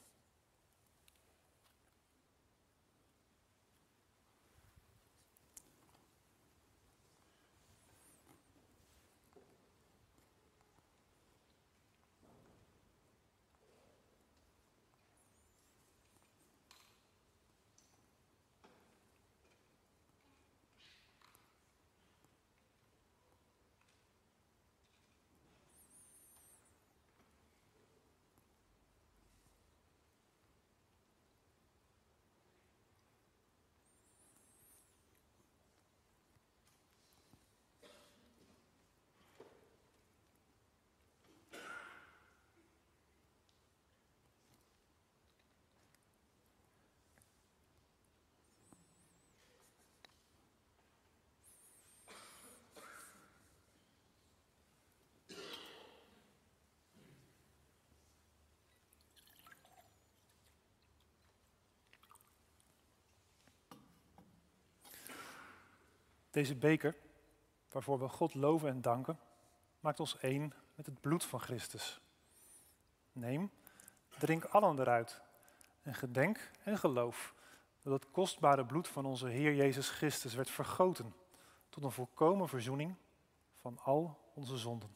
S2: Deze beker, waarvoor we God loven en danken, maakt ons één met het bloed van Christus. Neem, drink allen eruit en gedenk en geloof dat het kostbare bloed van onze Heer Jezus Christus werd vergoten tot een volkomen verzoening van al onze zonden.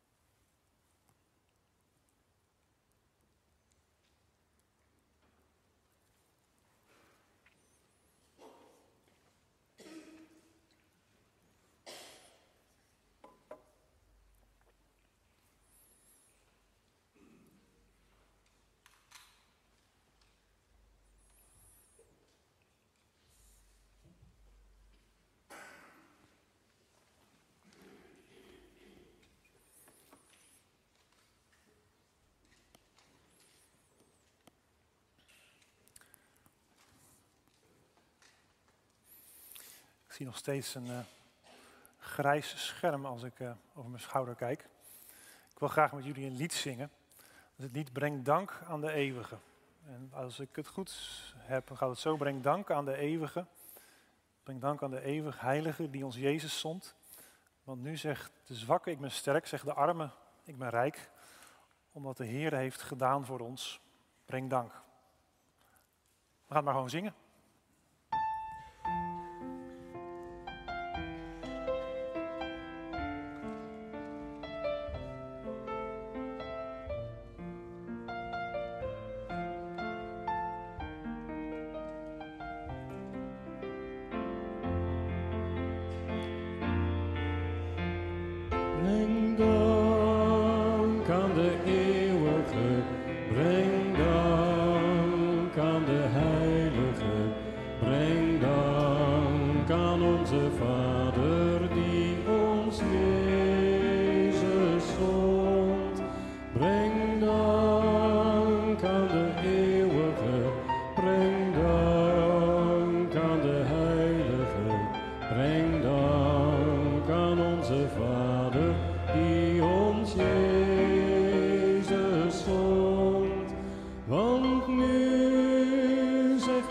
S2: Ik zie nog steeds een uh, grijs scherm als ik uh, over mijn schouder kijk. Ik wil graag met jullie een lied zingen. Dat is het lied Breng dank aan de eeuwige. En als ik het goed heb, dan gaat het zo. Breng dank aan de eeuwige. Breng dank aan de eeuwig heilige die ons Jezus zond. Want nu zegt de zwakke, ik ben sterk. Zegt de arme, ik ben rijk. Omdat de Heer heeft gedaan voor ons. Breng dank. We gaan maar gewoon zingen.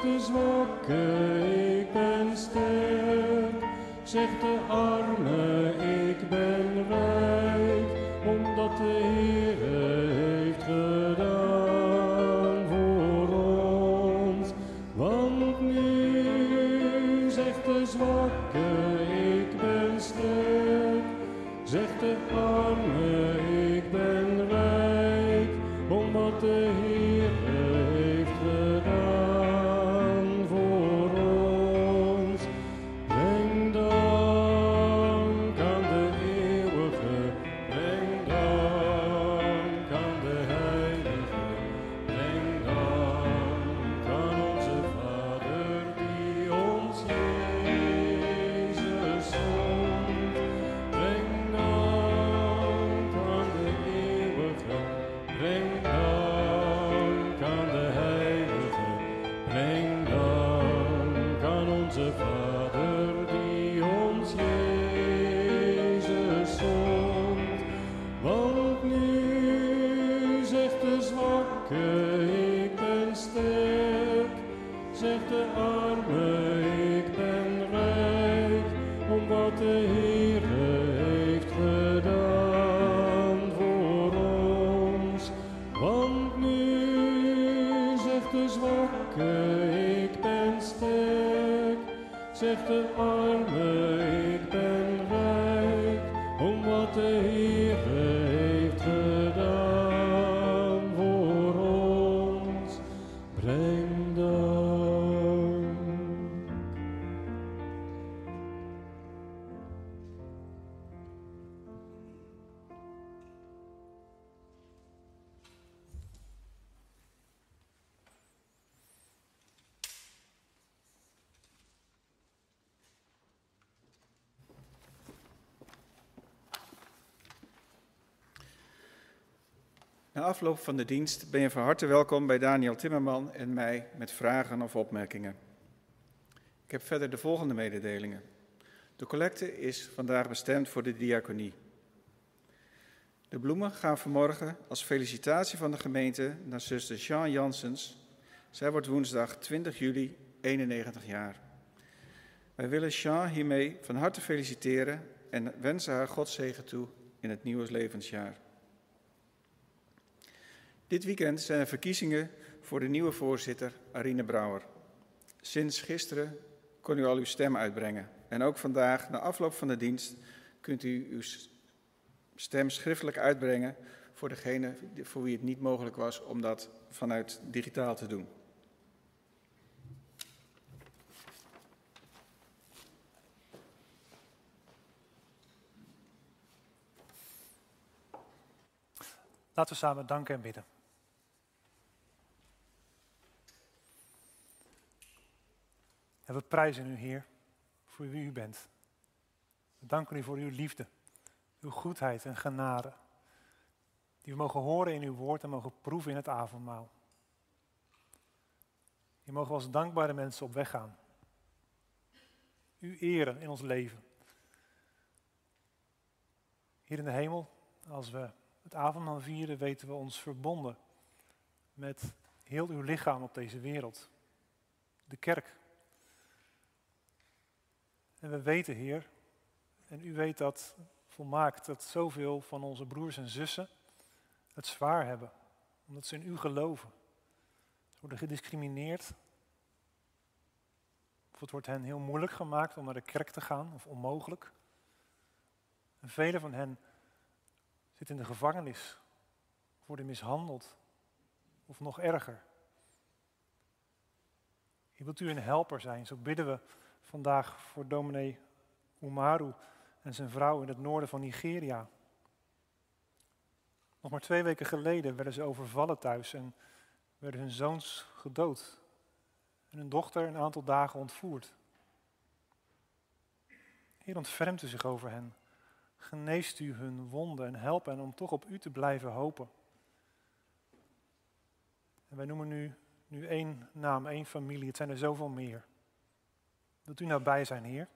S5: de zwakke, ik ben sterk. Zegt de arme, ik ben rijk, omdat de Heere heeft gedaan voor ons. Want nu zegt de zwakke, ik ben sterk. Zegt de arme, ik ben rijk, omdat de Heere heeft gedaan voor ons. Breng dank aan de eeuwige, breng dank aan de heilige, breng dank aan onze Vader die ons Jezus zond. Breng dank aan de eeuwige, breng dank aan de heilige, breng dank aan onze Vader die ons Jezus zond. Want nu zegt de zwakke, ik ben sterk. Zegt de arme, ik ben rijk, om wat de Heere heeft gedaan voor ons. Want nu zegt de zwakke, ik ben sterk. Zegt de arme, ik ben rijk, om wat de Heere heeft gedaan voor ons. Breng dank.
S1: Na afloop van de dienst ben je van harte welkom bij Daniel Timmerman en mij met vragen of opmerkingen. Ik heb verder de volgende mededelingen. De collecte is vandaag bestemd voor de diaconie. De bloemen gaan vanmorgen als felicitatie van de gemeente naar zuster Jean Janssens. Zij wordt woensdag twintig juli eenennegentig jaar. Wij willen Jean hiermee van harte feliciteren en wensen haar Gods zegen toe in het nieuwe levensjaar. Dit weekend zijn er verkiezingen voor de nieuwe voorzitter Arine Brouwer. Sinds gisteren kon u al uw stem uitbrengen. En ook vandaag, na afloop van de dienst, kunt u uw stem schriftelijk uitbrengen voor degene voor wie het niet mogelijk was om dat vanuit digitaal te doen.
S2: Laten we samen danken en bidden. En we prijzen u, Heer, voor wie u bent. We danken u voor uw liefde, uw goedheid en genade, die we mogen horen in uw woord en mogen proeven in het avondmaal. Hier mogen we als dankbare mensen op weg gaan. U eren in ons leven. Hier in de hemel, als we het avondmaal vieren, weten we ons verbonden met heel uw lichaam op deze wereld, de kerk. En we weten, Heer, en u weet dat volmaakt, dat zoveel van onze broers en zussen het zwaar hebben, omdat ze in u geloven. Ze worden gediscrimineerd, of het wordt hen heel moeilijk gemaakt om naar de kerk te gaan, of onmogelijk. En velen van hen zitten in de gevangenis, worden mishandeld, of nog erger. Hier wilt u een helper zijn, zo bidden we vandaag voor dominee Umaru en zijn vrouw in het noorden van Nigeria. Nog maar twee weken geleden werden ze overvallen thuis en werden hun zoons gedood. En hun dochter een aantal dagen ontvoerd. Heer, ontfermt u zich over hen. Geneest u hun wonden en help hen om toch op u te blijven hopen. En wij noemen nu, nu één naam, één familie. Het zijn er zoveel meer. Wilt u nabij zijn, Heer?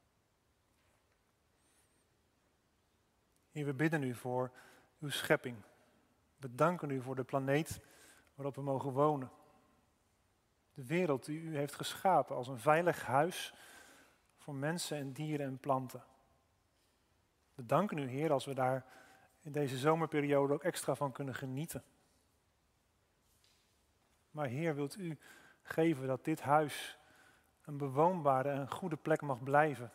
S2: Heer, we bidden u voor uw schepping. We danken u voor de planeet waarop we mogen wonen. De wereld die u heeft geschapen als een veilig huis voor mensen en dieren en planten. We danken u, Heer, als we daar in deze zomerperiode ook extra van kunnen genieten. Maar Heer, wilt u geven dat dit huis een bewoonbare en goede plek mag blijven.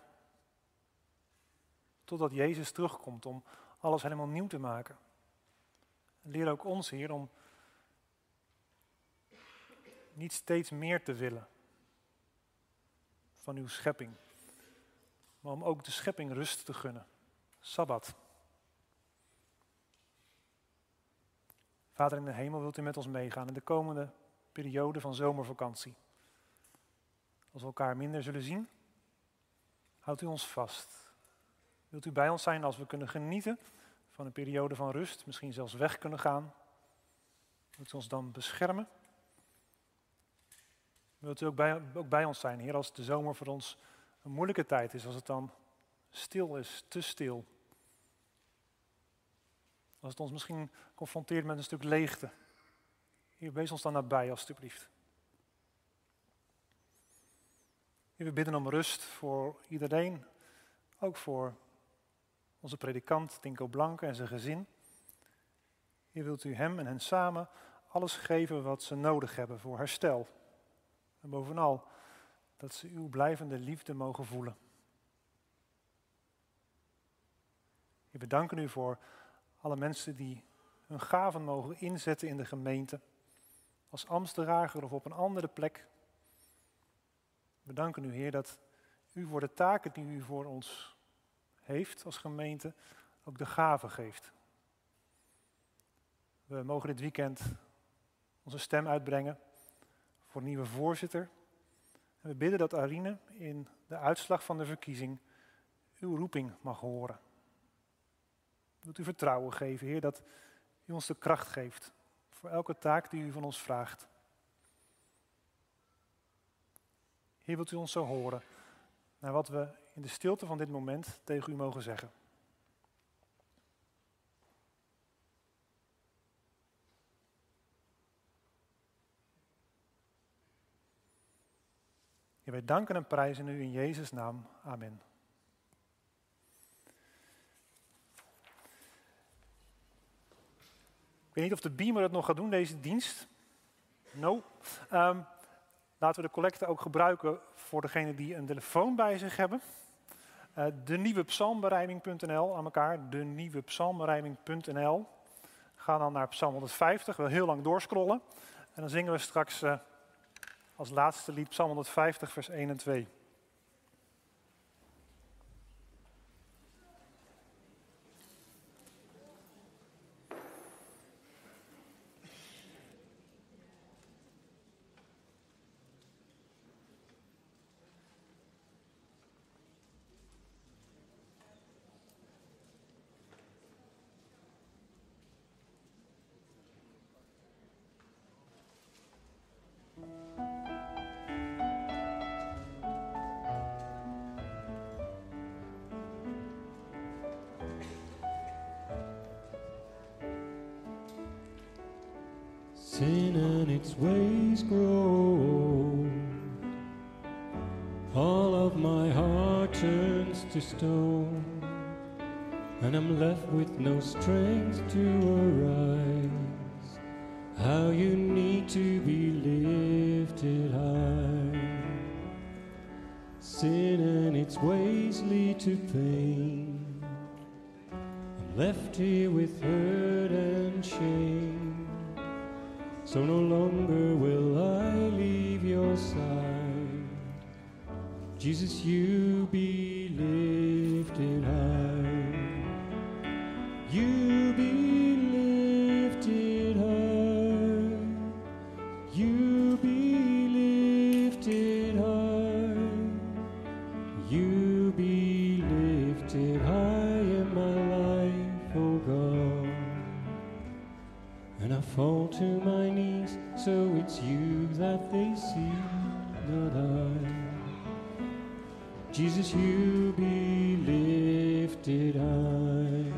S2: Totdat Jezus terugkomt om alles helemaal nieuw te maken. En leer ook ons, Heer, om niet steeds meer te willen van uw schepping. Maar om ook de schepping rust te gunnen. Sabbat. Vader in de hemel, wilt u met ons meegaan in de komende periode van zomervakantie? Als we elkaar minder zullen zien, houdt u ons vast. Wilt u bij ons zijn als we kunnen genieten van een periode van rust, misschien zelfs weg kunnen gaan? Wilt u ons dan beschermen? Wilt u ook bij, ook bij ons zijn, Heer, als de zomer voor ons een moeilijke tijd is, als het dan stil is, te stil. Als het ons misschien confronteert met een stuk leegte. Heer, wees ons dan nabij, alstublieft. Heer, we bidden om rust voor iedereen, ook voor onze predikant Tinko Blanke en zijn gezin. Heer, wilt u hem en hen samen alles geven wat ze nodig hebben voor herstel. En bovenal, dat ze uw blijvende liefde mogen voelen. Heer, we danken u voor alle mensen die hun gaven mogen inzetten in de gemeente. Als ambtsdrager of op een andere plek. We danken u, Heer, dat u voor de taken die u voor ons heeft als gemeente ook de gaven geeft. We mogen dit weekend onze stem uitbrengen voor een nieuwe voorzitter. En we bidden dat Arine in de uitslag van de verkiezing uw roeping mag horen. Wilt u vertrouwen geven, Heer, dat u ons de kracht geeft voor elke taak die u van ons vraagt. Heer, wilt u ons zo horen naar wat we in de stilte van dit moment tegen u mogen zeggen. Heer, wij danken en prijzen u in Jezus' naam. Amen. Ik weet niet of de beamer het nog gaat doen, deze dienst. No. Um, laten we de collecte ook gebruiken voor degenen die een telefoon bij zich hebben. Uh, de nieuwe psalmberijming punt n l aan elkaar. de nieuwe psalmberijming punt n l. Ga dan naar Psalm honderdvijftig, wel heel lang doorscrollen. En dan zingen we straks uh, als laatste lied Psalm honderdvijftig, vers één en twee.
S5: Sin and its ways grow. All of my heart turns to stone, and I'm left with no strength to arise. How you need to be lifted high. Sin and its ways lead to pain. I'm left here with hurt and shame. So no longer will I leave your side. Jesus, you be lifted high. You be lifted high. You be lifted high. You be lifted high in my life, oh God. And I fall to my knees, so it's you that they see, not I. Jesus, you be lifted high.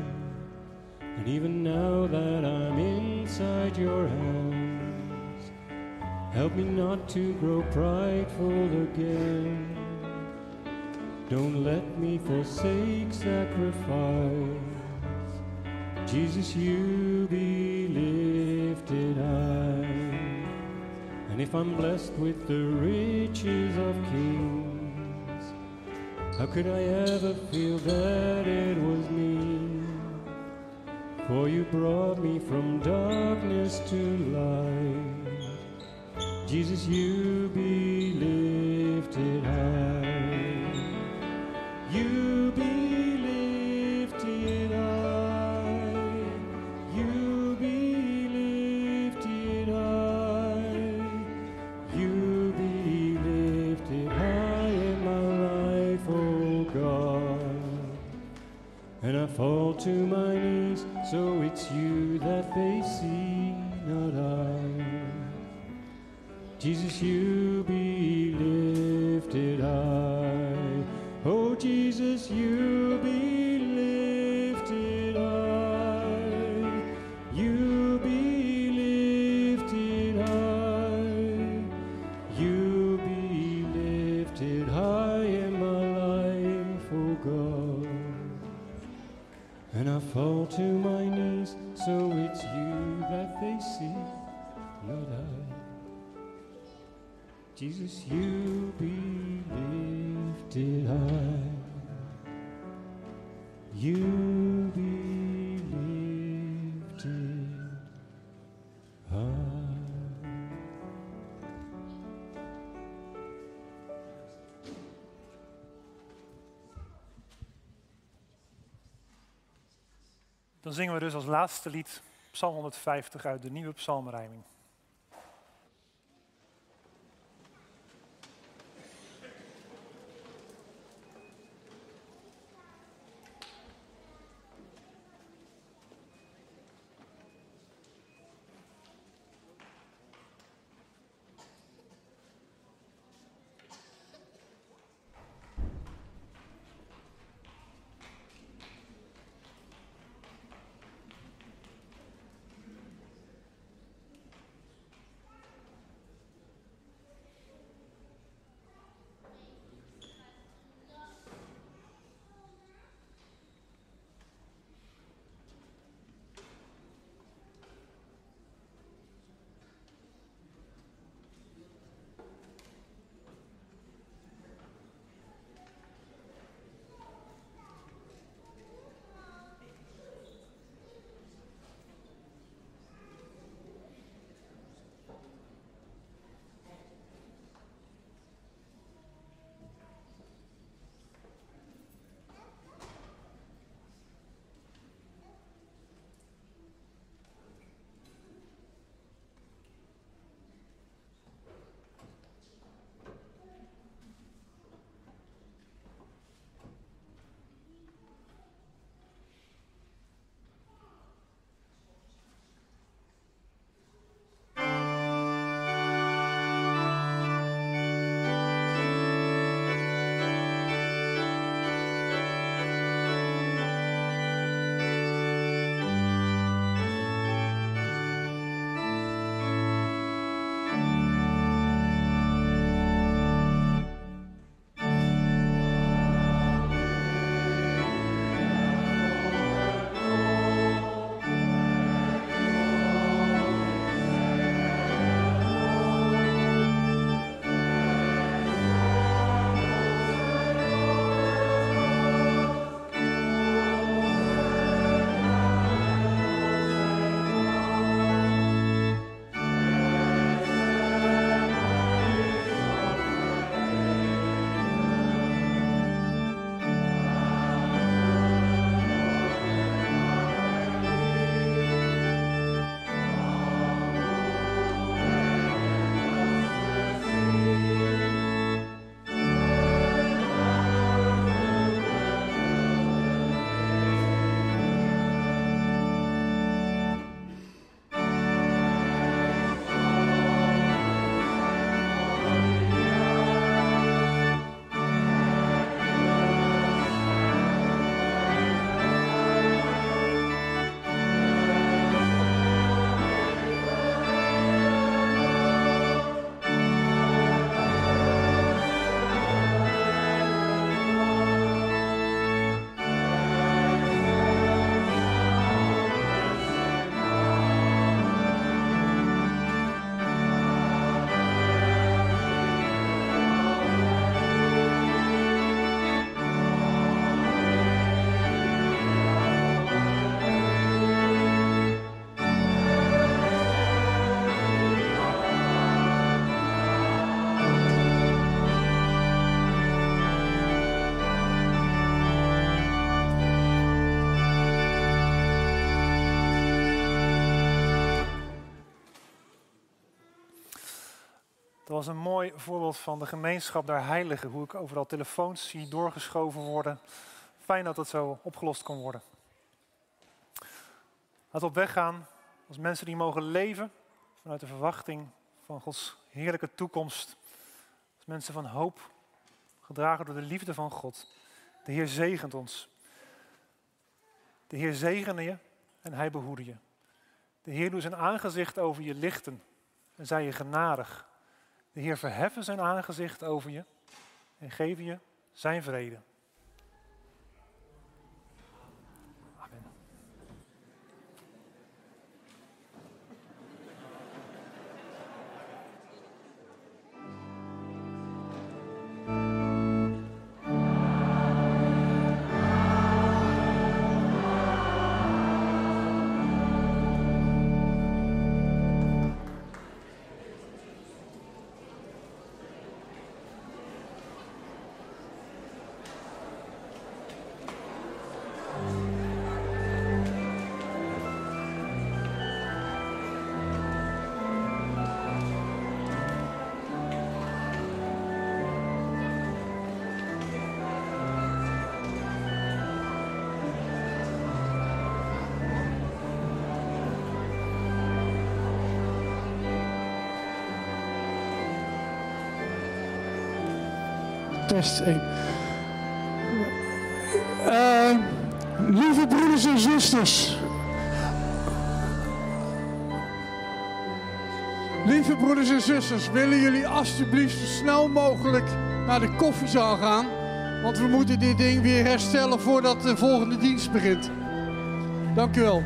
S5: And even now that I'm inside your hands, Help me not to grow prideful again. Don't let me forsake sacrifice. Jesus, you be lifted high. And if I'm blessed with the riches of kings, how could I ever feel that it was me? For you brought me from darkness to light. Jesus, you be lifted high. You be lifted high. You be lifted high. You be lifted high in my life, oh God. And I fall to my knees, so it's you that they see, not I. Jesus, you be lifted high. Oh, Jesus, you be lifted high. You be lifted high. You be lifted high in my life, oh God. And I fall to my knees, so it's you that they see, not I. Jesus, you be lifted high. You be lifted high.
S2: Dan zingen we dus als laatste lied Psalm honderdvijftig uit de nieuwe psalmrijming. Dat was een mooi voorbeeld van de gemeenschap der heiligen. Hoe ik overal telefoons zie doorgeschoven worden. Fijn dat dat zo opgelost kon worden. Laten we op weg gaan als mensen die mogen leven vanuit de verwachting van Gods heerlijke toekomst. Als mensen van hoop, gedragen door de liefde van God. De Heer zegent ons. De Heer zegene je en Hij behoede je. De Heer doet zijn aangezicht over je lichten en zij je genadig. De Heer verheffen zijn aangezicht over je en geven je zijn vrede. Amen.
S6: Test één. Uh, lieve broeders en zusters. Lieve broeders en zusters, willen jullie alsjeblieft zo snel mogelijk naar de koffiezaal gaan? Want we moeten dit ding weer herstellen voordat de volgende dienst begint. Dank u wel.